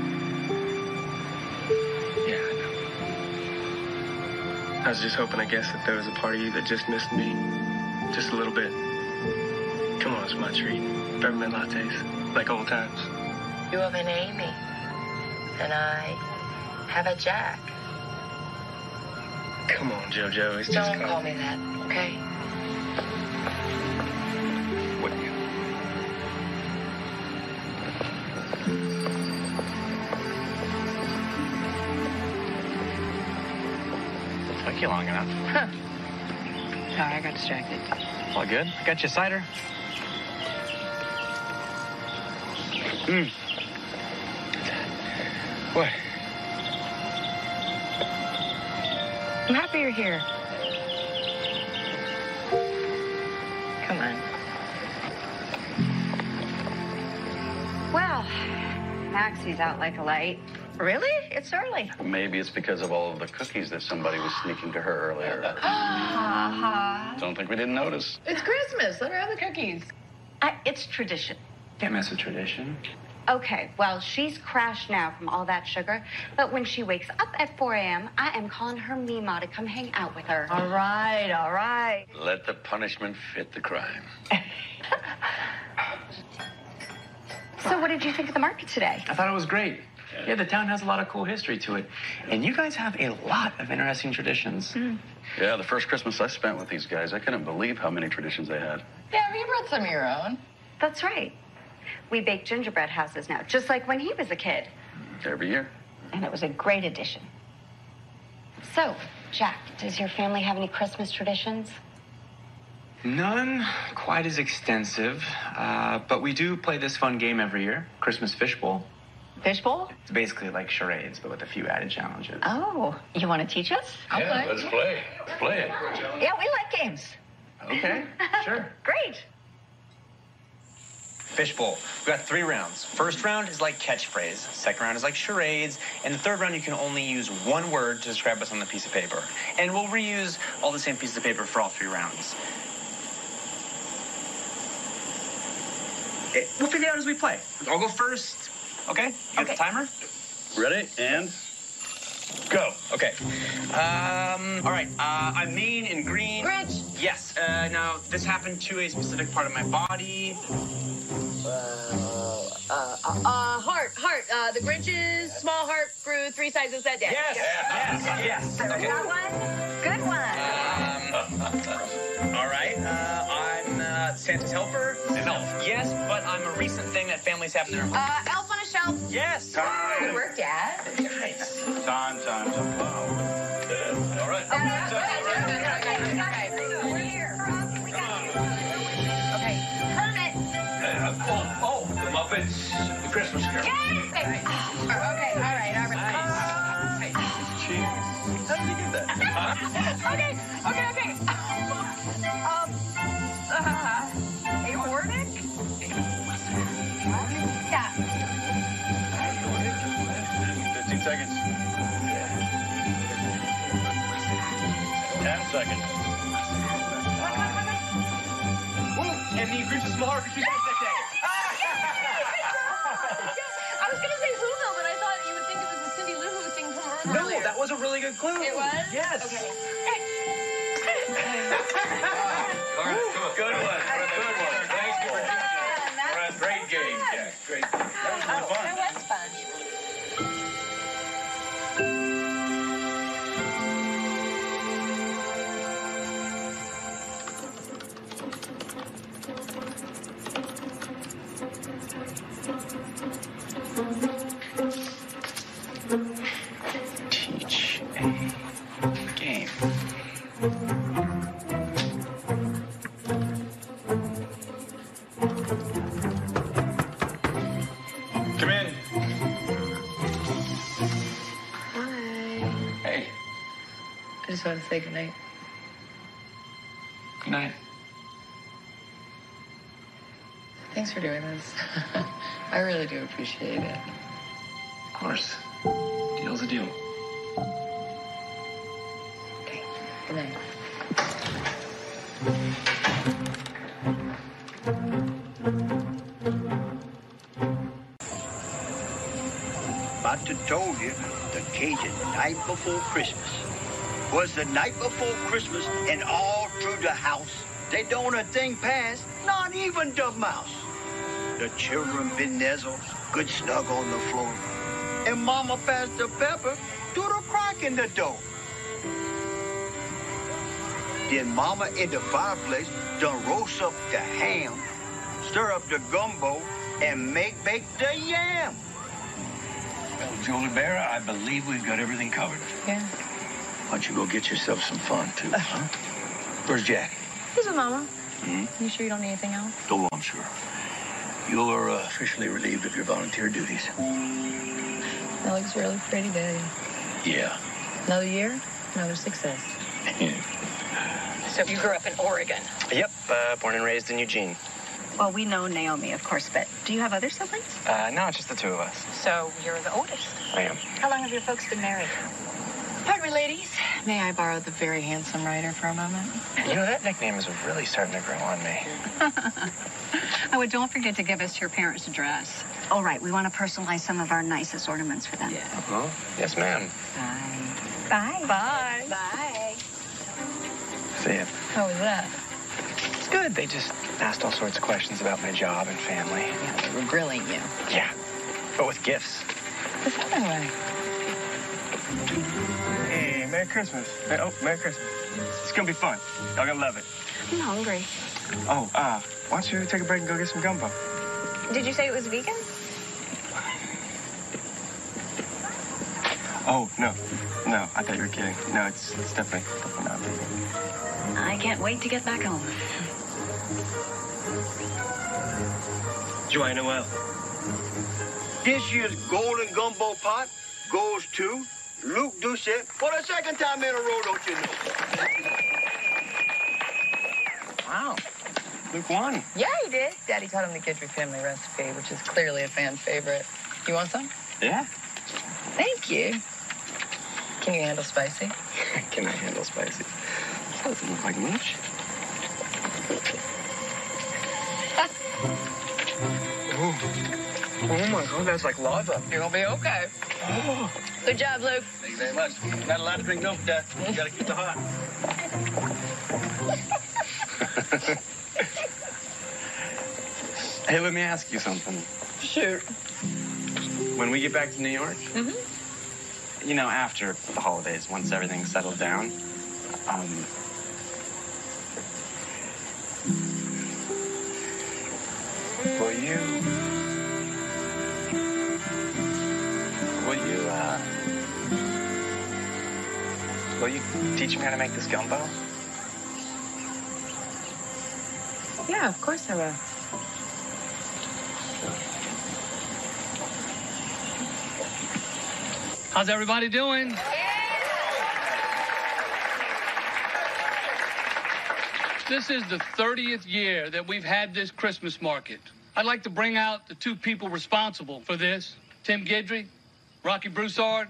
Yeah, I know. I was just hoping, I guess, that there was a part of you that just missed me. Just a little bit. Come on, it's my treat. Peppermint lattes. Like old times. You have an Amy. And I have a Jack. Come on, JoJo. It's just Don't call me that, okay? Wouldn't you? Took you long enough. Huh. Sorry, I got distracted. All good. I got you cider. What? I'm happy you're here. Come on. Well, Maxie's out like a light. Really? It's early. Maybe it's because of all of the cookies that somebody was sneaking to her earlier. Don't think we didn't notice. It's Christmas. Let her have the cookies. It's tradition. Can't mess with tradition. Okay, well, she's crashed now from all that sugar, but when she wakes up at 4 a.m., I am calling her Mima to come hang out with her. All right, all right. Let the punishment fit the crime. So what did you think of the market today? I thought it was great. Yeah, the town has a lot of cool history to it. And you guys have a lot of interesting traditions. Yeah, the first Christmas I spent with these guys, I couldn't believe how many traditions they had. Yeah, you brought some of your own. That's right. We bake gingerbread houses now, just like when he was a kid. Every year. And it was a great addition. So, Jack, does your family have any Christmas traditions? None quite as extensive, but we do play this fun game every year, Christmas Fishbowl. Fishbowl? It's basically like charades, but with a few added challenges. Oh, you want to teach us? Yeah, let's play. Play it. Yeah, we like games. Okay, sure. Great. Fishbowl. We've got 3 rounds. First round is like catchphrase. Second round is like charades. And the third round, you can only use one word to describe what's on the piece of paper. And we'll reuse all the same pieces of paper for all 3 rounds. We'll figure it out as we play. I'll go first. Okay? You got the timer? Ready? And go. Okay. All right. I'm mean in green. Grinch. Yes. Now, this happened to a specific part of my body. Heart. The Grinch's small heart grew 3 sizes that day. Yes. Okay. Got one? Good one. All right. I'm Santa's helper. An elf. Yes, but I'm a recent thing that families have in their home. Elf on a shelf. Yes. Good work, Dad. Nice. time. Wow. All right. We're here. We got you. Okay. Kermit. The Muppets, the Christmas Carol. Yes. Okay. All right. How did you do that? Okay. Aortic? Yeah. 15 seconds. 10 seconds. And the Grinch's small heart grew 3 sizes that day. I was going to say Whoville, but I thought you would think it was the Cindy Lou Who thing from earlier. No, that was a really good clue. It was? Yes. Okay. All right, come on. Good one. Thanks for doing that. Great game, Jack. Great game. That was really fun. It was fun. Teach a game. Come in. Hi. Hey. I just want to say goodnight. Good night. Thanks for doing this. I really do appreciate it. Of course. Deal's a deal. Okay. Good night. About to told you the Cajun night before Christmas. Was the night before Christmas and all through the house. They don't a thing pass, not even the mouse. The children been nuzzled, good snug on the floor. And Mama passed the pepper through the crack in the door. Then Mama in the fireplace done roast up the ham, stir up the gumbo, and bake the yam. Well, Jolie Bear, I believe we've got everything covered. Yeah. Why don't you go get yourself some fun, too, huh? Where's Jack? Here's a Mama. You sure you don't need anything else? Oh, I'm sure. You're officially relieved of your volunteer duties. That looks really pretty, Daddy. Yeah. Another year, another success. So you grew up in Oregon? Yep, born and raised in Eugene. Well, we know Naomi, of course, but do you have other siblings? No, it's just the two of us. So you're the oldest? I am. How long have your folks been married? Pardon me, ladies. May I borrow the very handsome writer for a moment? You know, that nickname is really starting to grow on me. Oh, and don't forget to give us your parents' address. All right, we want to personalize some of our nicest ornaments for them. Uh-huh. Yes, ma'am. Bye. Bye. Bye. See ya. How was that? It's good. They just asked all sorts of questions about my job and family. Yeah, they were grilling you. Yeah, but with gifts. Is that my way? Hey, Merry Christmas. Oh, Merry Christmas. It's gonna be fun. Y'all gonna love it. I'm hungry. Oh, why don't you take a break and go get some gumbo? Did you say it was vegan? Oh, no. No, I thought you were kidding. No, it's definitely not vegan. I can't wait to get back home. Joy Noel. This year's Golden Gumbo Pot goes to Luke Doucette for the second time in a row, don't you know? Wow. Luke won. Yeah, he did. Daddy taught him the Guidry family recipe, which is clearly a fan favorite. You want some? Yeah. Thank you. Can you handle spicy? Can I handle spicy? That doesn't look like much. Oh my God, that's like lava. You're gonna be okay. Oh. Good job, Luke. Thank you very much. Not a lot to drink, no, Dad. You gotta keep it hot. Hey, let me ask you something. Shoot. When we get back to New York, you know, after the holidays, once everything's settled down, will you teach me how to make this gumbo? Yeah, of course I will. How's everybody doing? This is the 30th year that we've had this Christmas market. I'd like to bring out the two people responsible for this, Tim Guidry, Rocky Broussard.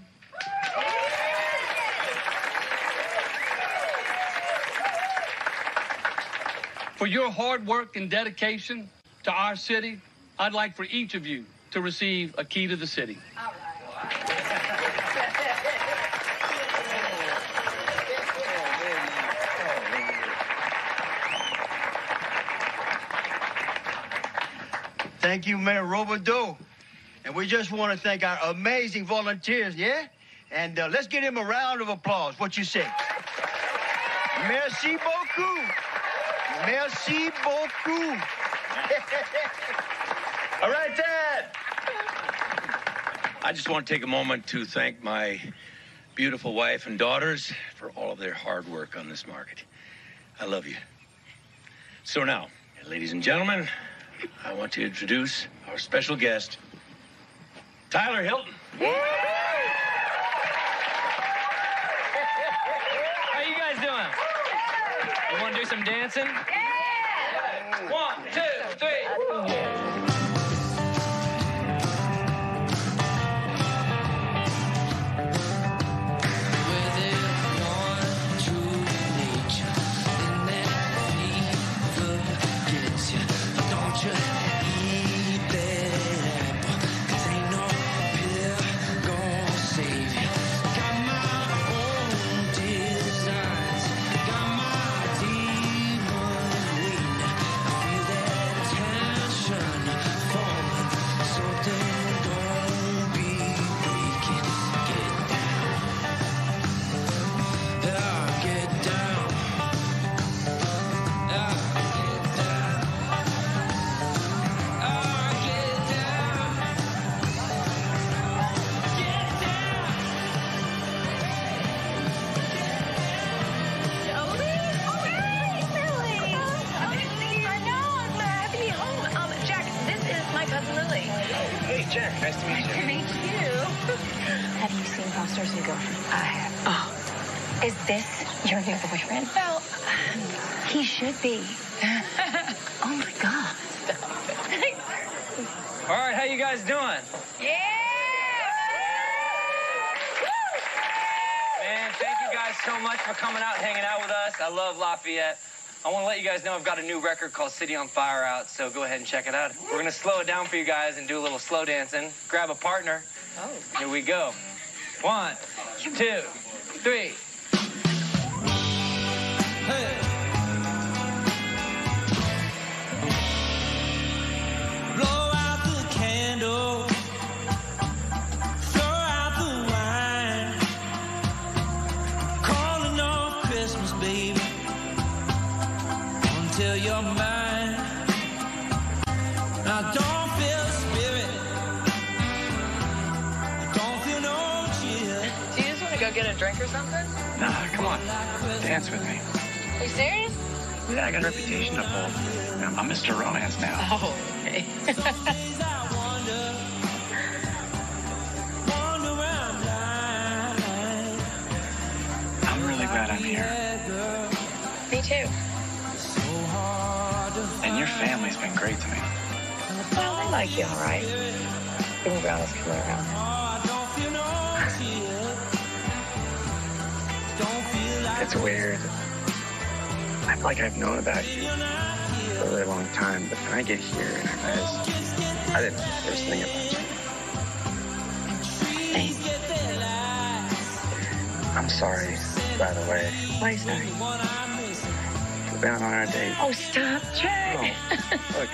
For your hard work and dedication to our city, I'd like for each of you to receive a key to the city. Thank you, Mayor Robideau. And we just want to thank our amazing volunteers, yeah? And let's give him a round of applause. What you say? Merci beaucoup. Merci beaucoup. All right, Dad. I just want to take a moment to thank my beautiful wife and daughters for all of their hard work on this market. I love you. So now, ladies and gentlemen, I want to introduce our special guest, Tyler Hilton. How you guys doing? You want to do some dancing? Yeah! 1, 2, 3. Lily. Hey, Jack. Nice to meet you. Nice to meet you. Have you seen posters and girlfriend? I have. Oh, is this your new boyfriend? Well, he should be. Oh my God. All right, how you guys doing? Yeah! Man, thank you guys so much for coming out and hanging out with us. I love Lafayette. I want to let you guys know I've got a new record called City on Fire out, so go ahead and check it out. We're going to slow it down for you guys and do a little slow dancing. Grab a partner. Oh. Here we go. 1, 2, 3. Blow out the candle, throw out the wine, calling off Christmas, baby, until you're mine. I don't feel the spirit, don't feel no chill. Do you just want to go get a drink or something? Nah, come on. Dance with me. Are you serious? Yeah, I got a reputation to uphold. I'm Mr. Romance now. Oh, okay. I'm really glad I'm here. Me too. And your family's been great to me. Well, I like you, all right. Even Brown is coming around. It's weird. I feel like I've known about you for a really long time, but when I get here and I realize I didn't know the first thing about you. Thanks. I'm sorry, by the way. Why sorry? We've been on our date. Oh, stop, Jack. Oh, look,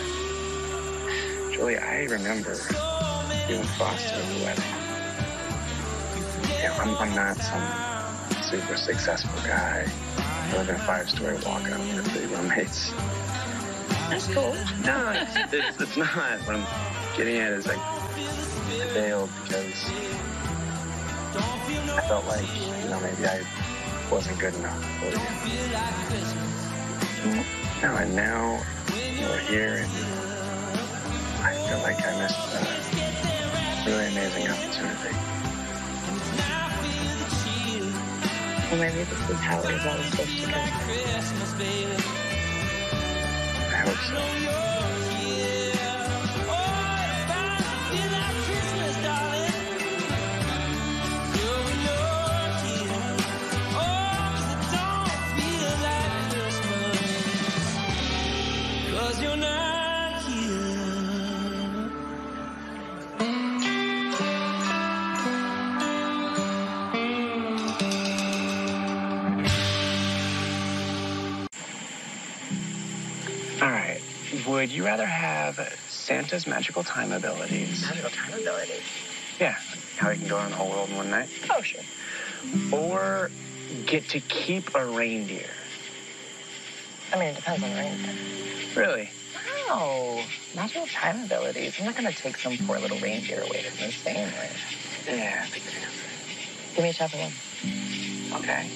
Julie, I remember you and Foster at the wedding. You know, I'm not some super successful guy. I live in a 5-story walkout with 3 roommates. That's cool. No, it's not. What I'm getting at is I bailed because I felt like, maybe I wasn't good enough for you. No, and now we're here, and I feel like I missed a really amazing opportunity. Well, maybe this is how it was always supposed to go. I hope so. You're not here. All right. Would you rather have Santa's magical time abilities? Magical time abilities. Yeah. How he can go around the whole world in one night? Oh, sure. Or get to keep a reindeer? I mean, it depends on the reindeer. Really? No. Magical time abilities. I'm not going to take some poor little reindeer away from this family. Yeah, big fan. Give me a tougher one. Okay.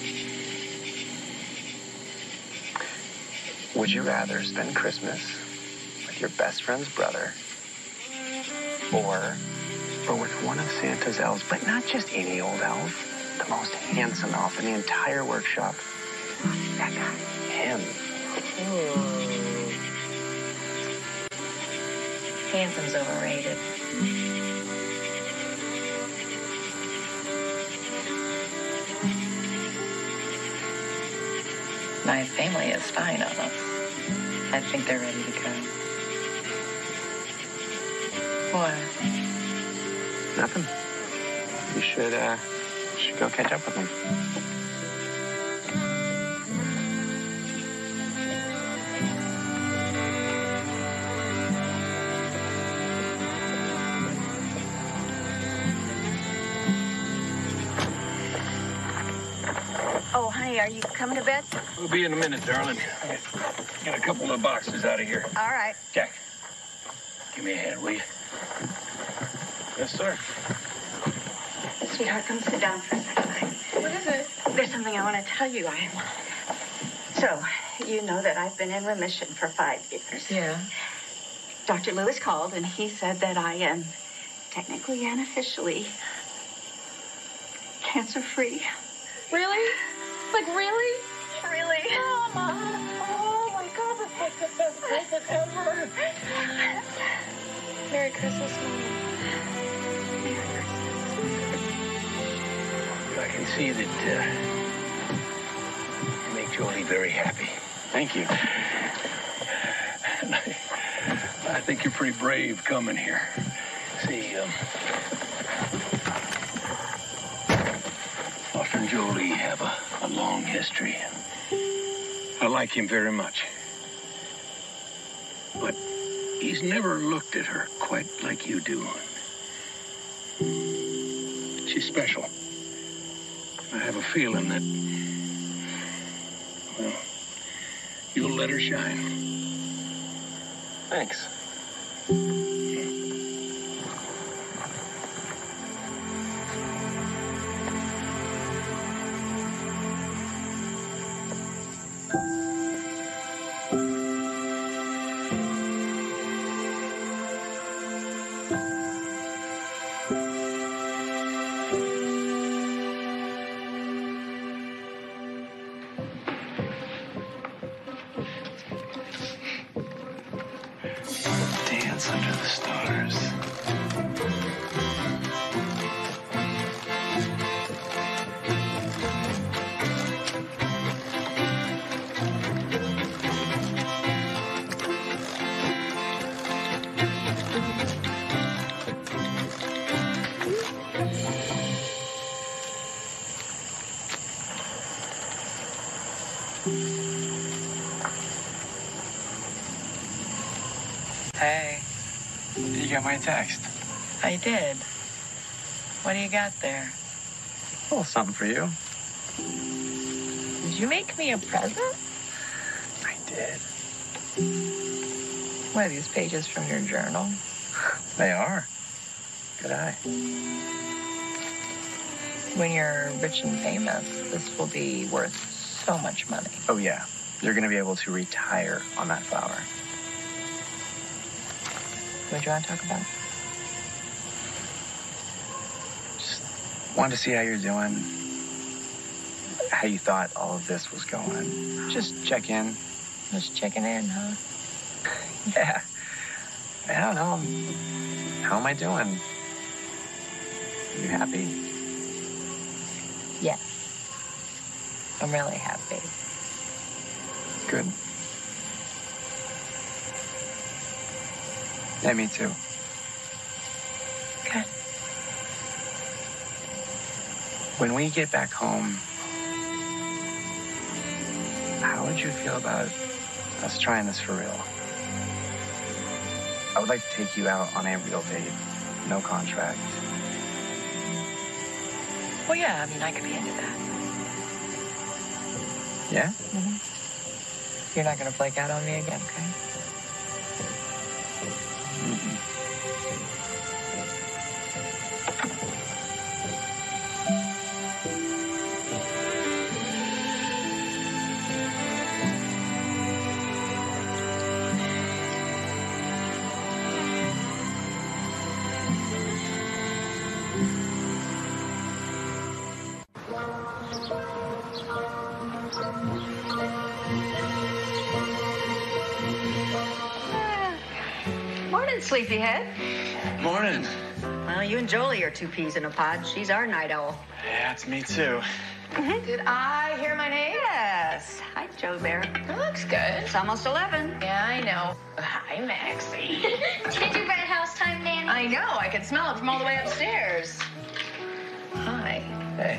Would you rather spend Christmas with your best friend's brother or with one of Santa's elves, but not just any old elf, the most handsome elf in the entire workshop? That guy. Him. Ooh. Handsome's overrated. My family is spying on us. I think they're ready to go. What? Nothing. You should go catch up with them. Oh, honey, are you coming to bed? We'll be in a minute, darling. Get a couple of boxes out of here. All right. Jack, give me a hand, will you? Yes, sir. Sweetheart, come sit down for a second. What is it? There's something I want to tell you. So, you know that I've been in remission for 5 years. Yeah. Dr. Lewis called, and he said that I am technically and officially cancer-free. Really? Like, really? Really? Mama. Oh, my God, that's like the best present ever. Merry Christmas, Mama. I can see that you make Jolie very happy. Thank you. And I think you're pretty brave coming here. See, Foster and Jolie have a long history. I like him very much. But he's never looked at her quite like you do. She's special. I have a feeling that, well, you'll let her shine. Thanks. Dance under the stars. Hey, You got my text. I did. What do you got there? A little something for you. Did you make me a present? I did. What are these pages from your journal? They are. Good eye. When you're rich and famous, this will be worth so much money. Oh, yeah. You're going to be able to retire on that flower. What do you want to talk about? Just wanted to see how you're doing, how you thought all of this was going. Just check in. Just checking in, huh? Yeah. I don't know. How am I doing? You happy? Yes. I'm really happy. Good. Yeah, me too. Good. When we get back home, how would you feel about us trying this for real? I would like to take you out on a real date. No contract. Well, yeah, I mean, I could be into that. Yeah? Mm-hmm. You're not going to flake out on me again, okay? Morning, sleepyhead. Morning. Well, you and Jolie are two peas in a pod. She's our night owl. Yeah, it's me too. Did I hear my name? Yes. Hi, Joe Bear. It looks good. It's almost 11. Yeah, I know. Hi, Maxie. Gingerbread house time, Nanny. I know. I can smell it from all the way upstairs. Hi. Hey.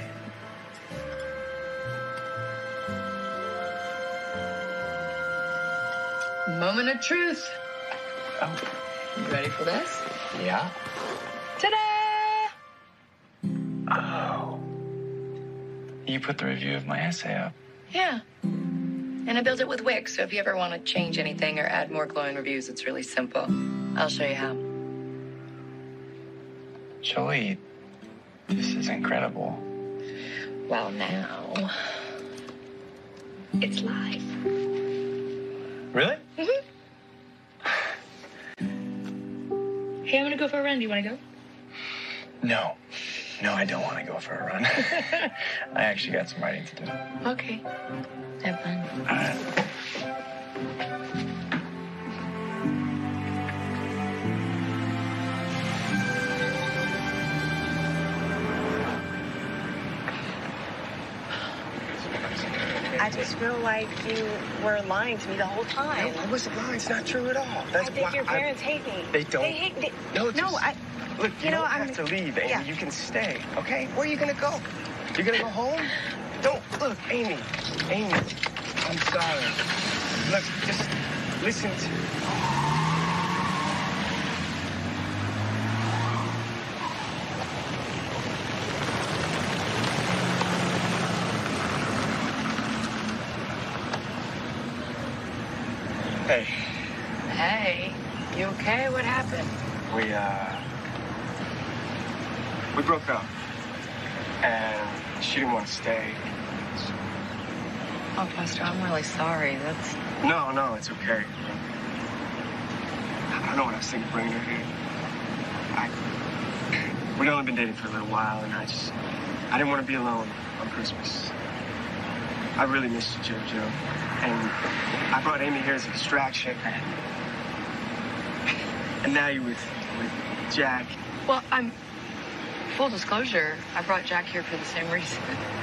Moment of truth. Oh. You ready for this? Yeah? Ta-da! Oh. You put the review of my essay up. Yeah. And I built it with Wix, so if you ever want to change anything or add more glowing reviews, it's really simple. I'll show you how. Jolie, this is incredible. Well, now, it's live. Really? Mm-hmm. Okay, I'm gonna go for a run. Do you want to go? No. No, I don't want to go for a run. I actually got some writing to do. Okay. Have fun. All right. I just feel like you were lying to me the whole time. No, I wasn't lying. It's not true at all. That's I think why your parents hate me. They don't. They hate me. No, look, you don't I'm have to leave, Amy. Yeah. You can stay, okay? Where are you gonna go? You're gonna go home? Don't look, Amy. Amy, I'm sorry. Look, just listen to. Hey. Hey, you okay? What happened? We broke up. And she didn't want to stay. Oh, Pastor, I'm really sorry. That's... No, it's okay. I don't know what I was thinking bringing her here. We'd only been dating for a little while, and I didn't want to be alone on Christmas. I really missed you, JoJo. And I brought Amy here as a distraction. And now you're with Jack. Well, full disclosure, I brought Jack here for the same reason.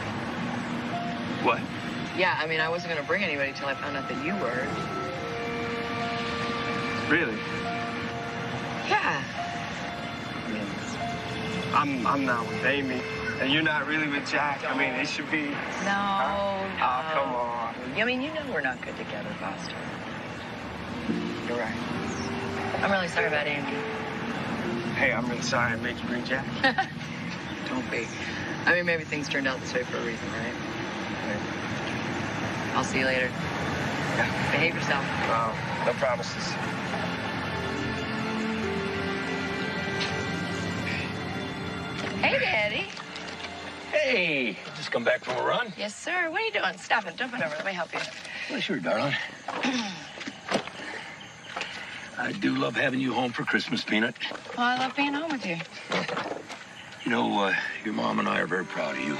What? Yeah, I mean, I wasn't going to bring anybody till I found out that you were. Really? Yeah. I'm not with Amy, and you're not really with Jack. I mean, it should be... No, Oh, come on. I mean, you know we're not good together, Foster. You're right. I'm really sorry about Amy. Hey, I'm really sorry I made you bring Jack. Don't be. I mean, maybe things turned out this way for a reason, right? I'll see you later. Yeah. Behave yourself. No promises. Hey, Daddy. Hey, just come back from a run? Yes, sir. What are you doing? Stop it. Jump it over. Let me help you. Well, sure, darling. I do love having you home for Christmas, Peanut. Well, I love being home with you. You know, your mom and I are very proud of you.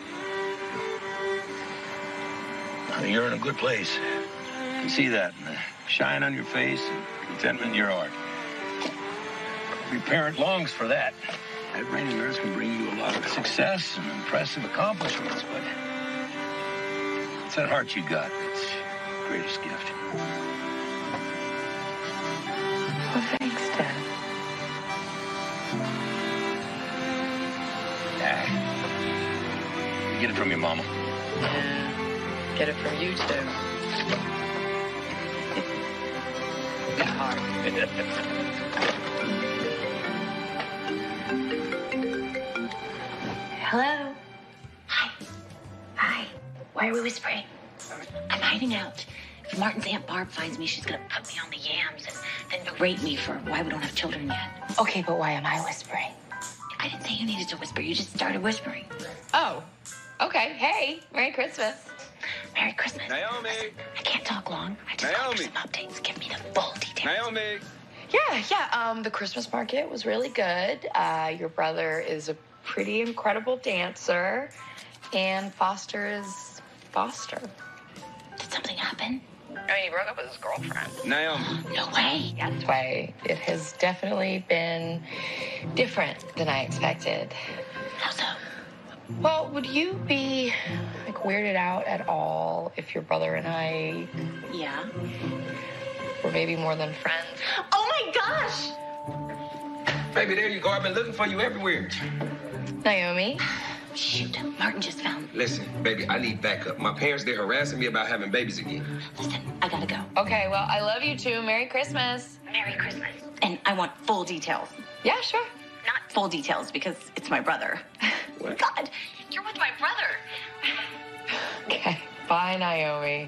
You're in a good place. I can see that in the shine on your face and contentment in your heart. Every parent longs for that. That reigning nurse can bring you a lot of success and impressive accomplishments, but it's that heart you got that's your greatest gift. Well, thanks, Dad. You get it from your mama. Yeah. Get it from you, too. Good heart. Hello? Hi. Why are we whispering? I'm hiding out. If Martin's Aunt Barb finds me, she's gonna put me on the yams and then berate me for why we don't have children yet. Okay, but why am I whispering? I didn't say you needed to whisper. You just started whispering. Oh, okay. Hey, Merry Christmas. Merry Christmas. Naomi. I can't talk long. I just want some updates. Give me the full details. Naomi. Yeah. The Christmas market was really good. Your brother is a pretty incredible dancer. And Foster is Foster. Did something happen? I mean, he broke up with his girlfriend. Naomi. No way. That's why it has definitely been different than I expected. How so? Well, would you be, like, weirded out at all if your brother and I... Yeah? Were maybe more than friends? Oh, my gosh! Baby, there you go. I've been looking for you everywhere. Naomi? Shoot, Martin just found... Listen, baby, I need backup. My parents, they're harassing me about having babies again. Listen, I gotta go. Okay, well, I love you too. Merry Christmas. Merry Christmas. And I want full details. Yeah, sure. Not full details because it's my brother. What? God, you're with my brother. Okay, bye, Naomi.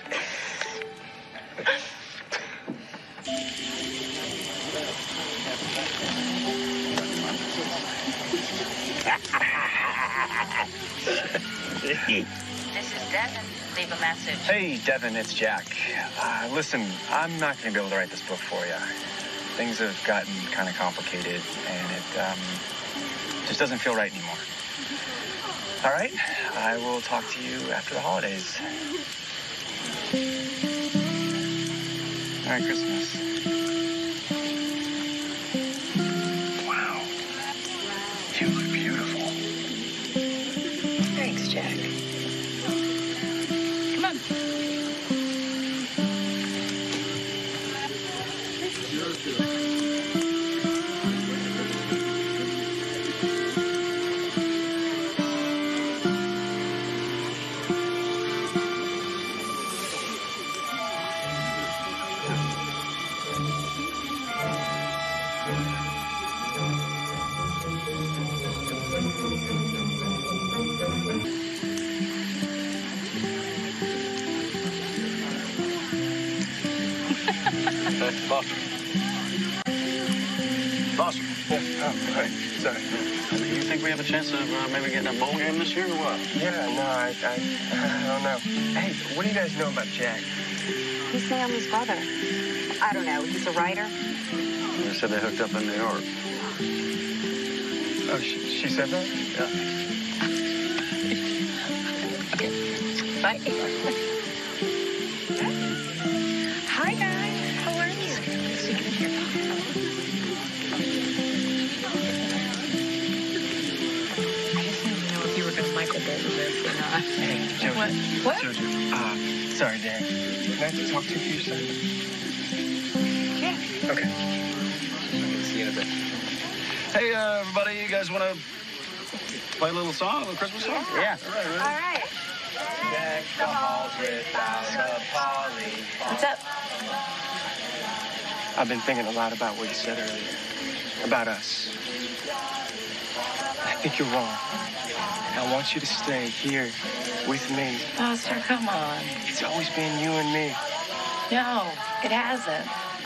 This is Devin. Leave a message. Hey, Devin, it's Jack. Listen, I'm not going to be able to write this book for you. things have gotten kind of complicated, and it just doesn't feel right anymore. All right, I will talk to you after the holidays. Merry Christmas. Wow. You look beautiful. Thanks, Jack. Come on. Foster. Foster. Yeah, oh, right. Sorry. Do you think we have a chance of maybe getting a bowl game this year or what? Yeah, no, I don't know. Hey, what do you guys know about Jack? He's Naomi's brother. I don't know. He's a writer. They said they hooked up in New York. Oh, she said that? Yeah. Bye. Hi, guys. How are you? I just wanted to know if you were going to Michael Bolton this or not. Hey, Jojo. What? Jojo. Sorry, Dad. Can I have to talk to you for a second? Yeah. Okay. See you in a bit. Hey, everybody, you guys want to play a little song, a little Christmas song? Yeah. All right. Deck the halls without a holly. What's up? I've been thinking a lot about what you said earlier. About us. I think you're wrong. I want you to stay here with me. Foster, come on. It's always been you and me. No, it hasn't.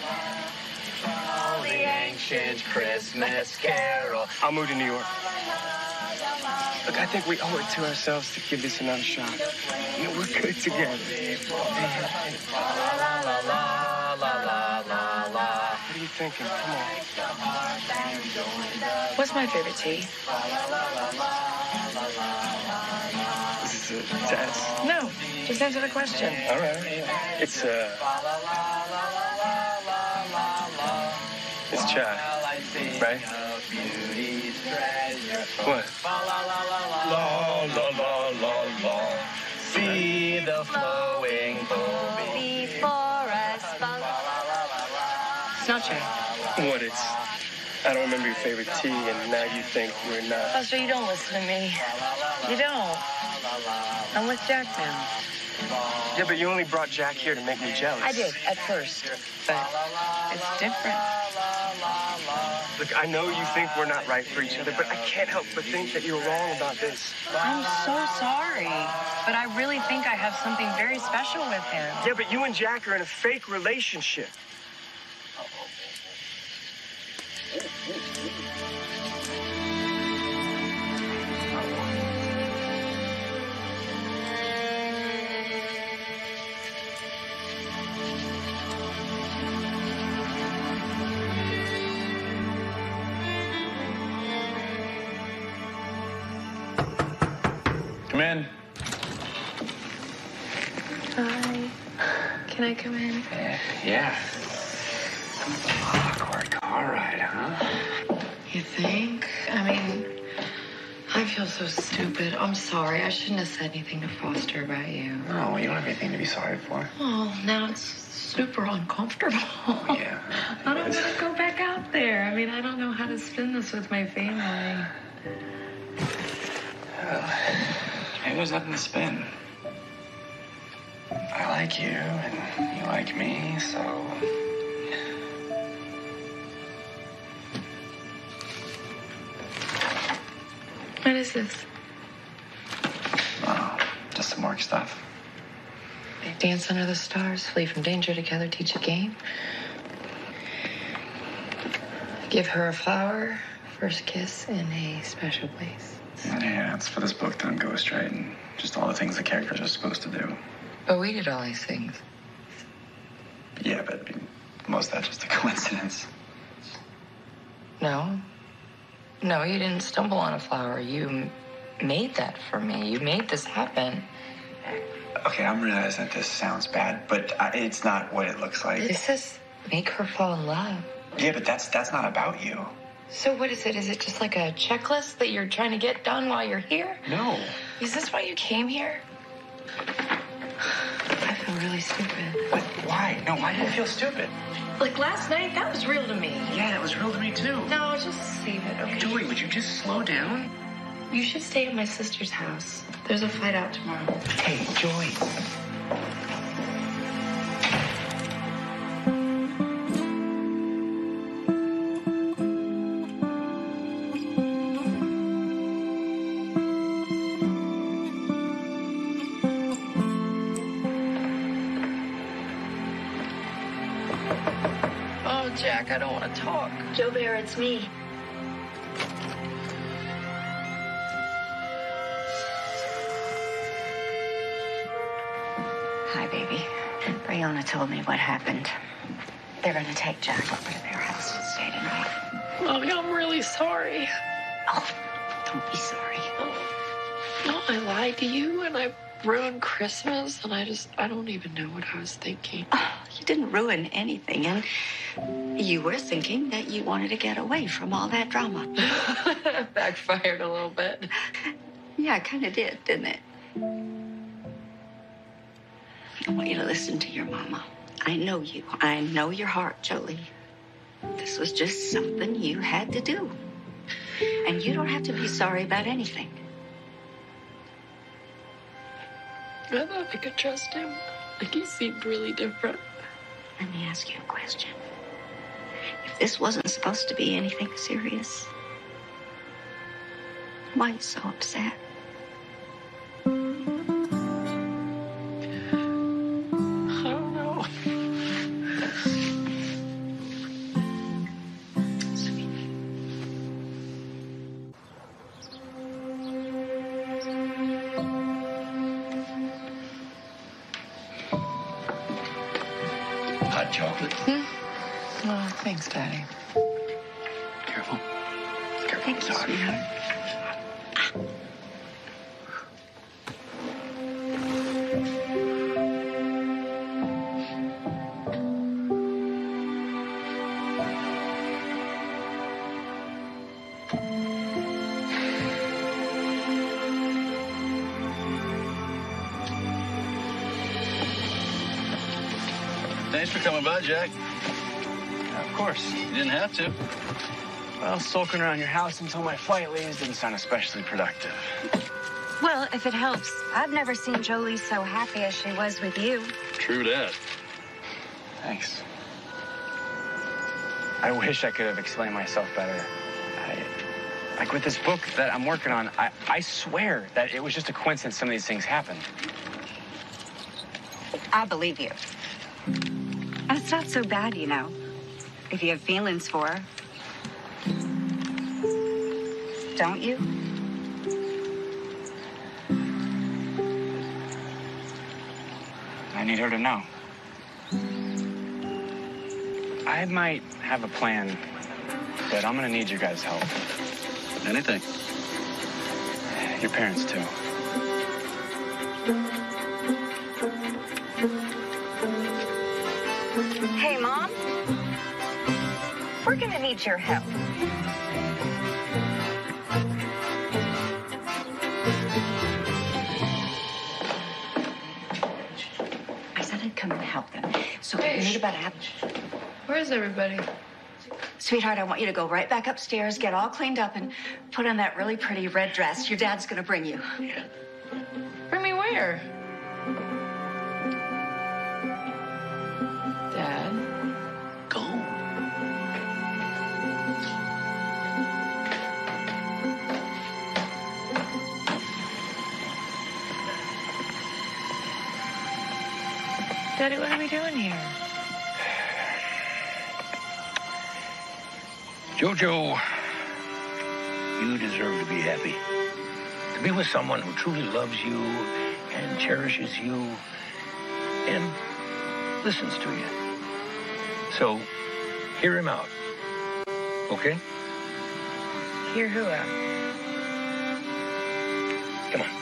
The ancient Christmas carol. I'll move to New York. Look, I think we owe it to ourselves to give this another shot. You know, we're good together. What are you thinking? Come on. What's my favorite tea? Is this a test? No, just answer the question. All right. It's chai, right? What? La la la la la. See the flowing bowl before us. It's not chai. What? It's... I don't remember your favorite tea, and now you think we're not... Foster, you don't listen to me. You don't. I'm with Jack now. Yeah, but you only brought Jack here to make me jealous. I did, at first. But it's different. Look, I know you think we're not right for each other, but I can't help but think that you're wrong about this. I'm so sorry. But I really think I have something very special with him. Yeah, but you and Jack are in a fake relationship. Come in. Hi. Can I come in? Yeah. Awkward car ride, huh? You think? I mean, I feel so stupid. I'm sorry. I shouldn't have said anything to Foster about you. No, you don't have anything to be sorry for. Oh, now it's super uncomfortable. Yeah. I don't want to go back out there. I mean, I don't know how to spend this with my family. Maybe there's nothing to spin. I like you, and you like me, so... What is this? Oh, just some work stuff. They dance under the stars, flee from danger together, teach a game. Give her a flower, first kiss in a special place. Yeah, it's for this book to go straight and just all the things the characters are supposed to do. But we did all these things. Yeah, but I mean, most of that's just a coincidence. No. No, you didn't stumble on a flower. You made that for me. You made this happen. Okay, I'm realizing that this sounds bad, but it's not what it looks like. This is make her fall in love. Yeah, but that's not about you. So what is it? Is it just like a checklist that you're trying to get done while you're here? No. Is this why you came here? I feel really stupid. But why? No, why do you feel stupid? Like last night, that was real to me. Yeah, it was real to me too. No, just save it, okay? Julie, would you just slow down? You should stay at my sister's house. There's a flight out tomorrow. Hey, Julie. Oh, Jack, I don't want to talk. Joe Bear, it's me. Hi, baby. Breonna told me what happened. They're going to take Jack over to their house and stay tonight. Mommy, I'm really sorry. Oh, don't be sorry. No, I lied to you and I ruined Christmas and I don't even know what I was thinking. Oh, you didn't ruin anything, and you were thinking that you wanted to get away from all that drama. Backfired a little bit. Yeah, it kind of did, didn't it? I want you to listen to your mama. I know you. I know your heart, Jolie. This was just something you had to do. And you don't have to be sorry about anything. I thought I could trust him. Like, he seemed really different. Let me ask you a question. If this wasn't supposed to be anything serious, why are you so upset? I don't know. Hot chocolate. Oh, thanks, Daddy. Careful. Careful. Thank you, sweetheart. Thanks for coming by, Jack. Of course. You didn't have to. Well, sulking around your house until my flight leaves didn't sound especially productive. Well, if it helps, I've never seen Jolie so happy as she was with you. True that. Thanks. I wish I could have explained myself better. Like with this book that I'm working on, I swear that it was just a coincidence some of these things happened. I believe you. And it's not so bad, you know, if you have feelings for her. Don't you? I need her to know. I might have a plan, but I'm gonna need you guys' help. Anything. Your parents, too. Hey, Mom. We're gonna need your help. I said I'd come and help them. So you need about half. Where's everybody? Sweetheart, I want you to go right back upstairs, get all cleaned up, and put on that really pretty red dress your dad's gonna bring you. Bring me where? Dad? Go. Daddy, what are we doing here? Jojo, you deserve to be happy. To be with someone who truly loves you and cherishes you and listens to you. So, hear him out, okay? Hear who out? Come on.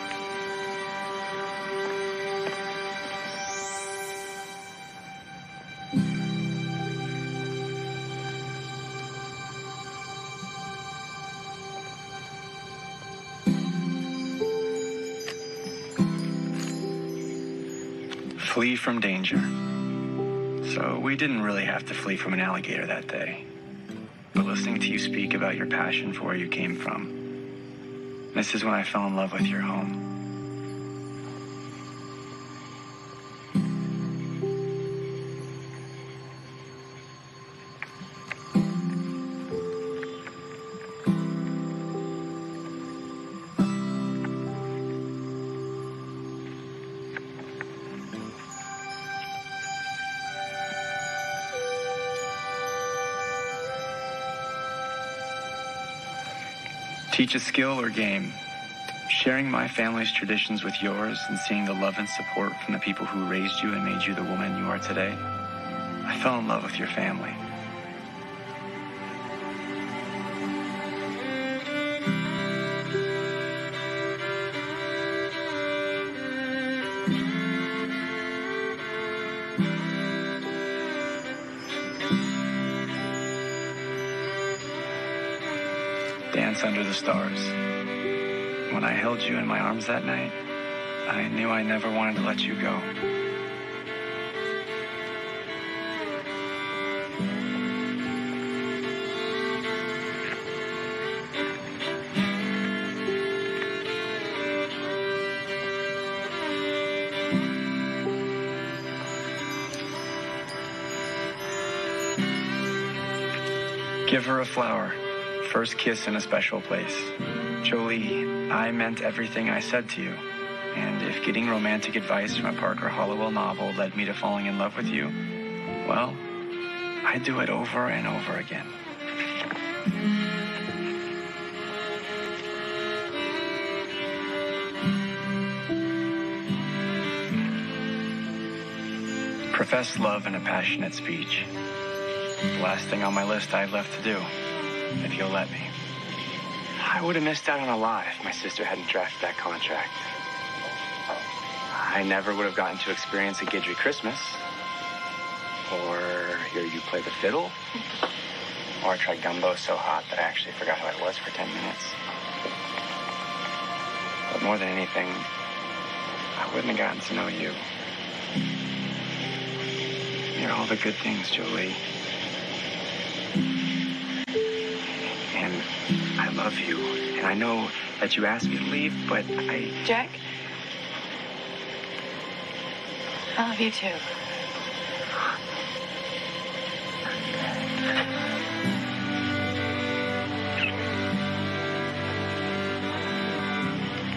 Flee from danger. So we didn't really have to flee from an alligator that day. But listening to you speak about your passion for where you came from, this is when I fell in love with your home. Teach a skill or game. Sharing my family's traditions with yours and seeing the love and support from the people who raised you and made you the woman you are today, I fell in love with your family. Dance under the stars. When I held you in my arms that night, I knew I never wanted to let you go. Give her a flower. First kiss in a special place. Jolie, I meant everything I said to you. And if getting romantic advice from a Parker Hollowell novel led me to falling in love with you, well, I'd do it over and over again. Profess love in a passionate speech. The last thing on my list I have left to do. If you'll let me. I would have missed out on a lot if my sister hadn't drafted that contract. I never would have gotten to experience a Guidry Christmas. Or hear you play the fiddle. Or try gumbo so hot that I actually forgot how it was for 10 minutes. But more than anything, I wouldn't have gotten to know you. You're all the good things, Jolie. And I love you. And I know that you asked me to leave, but Jack? I love you too.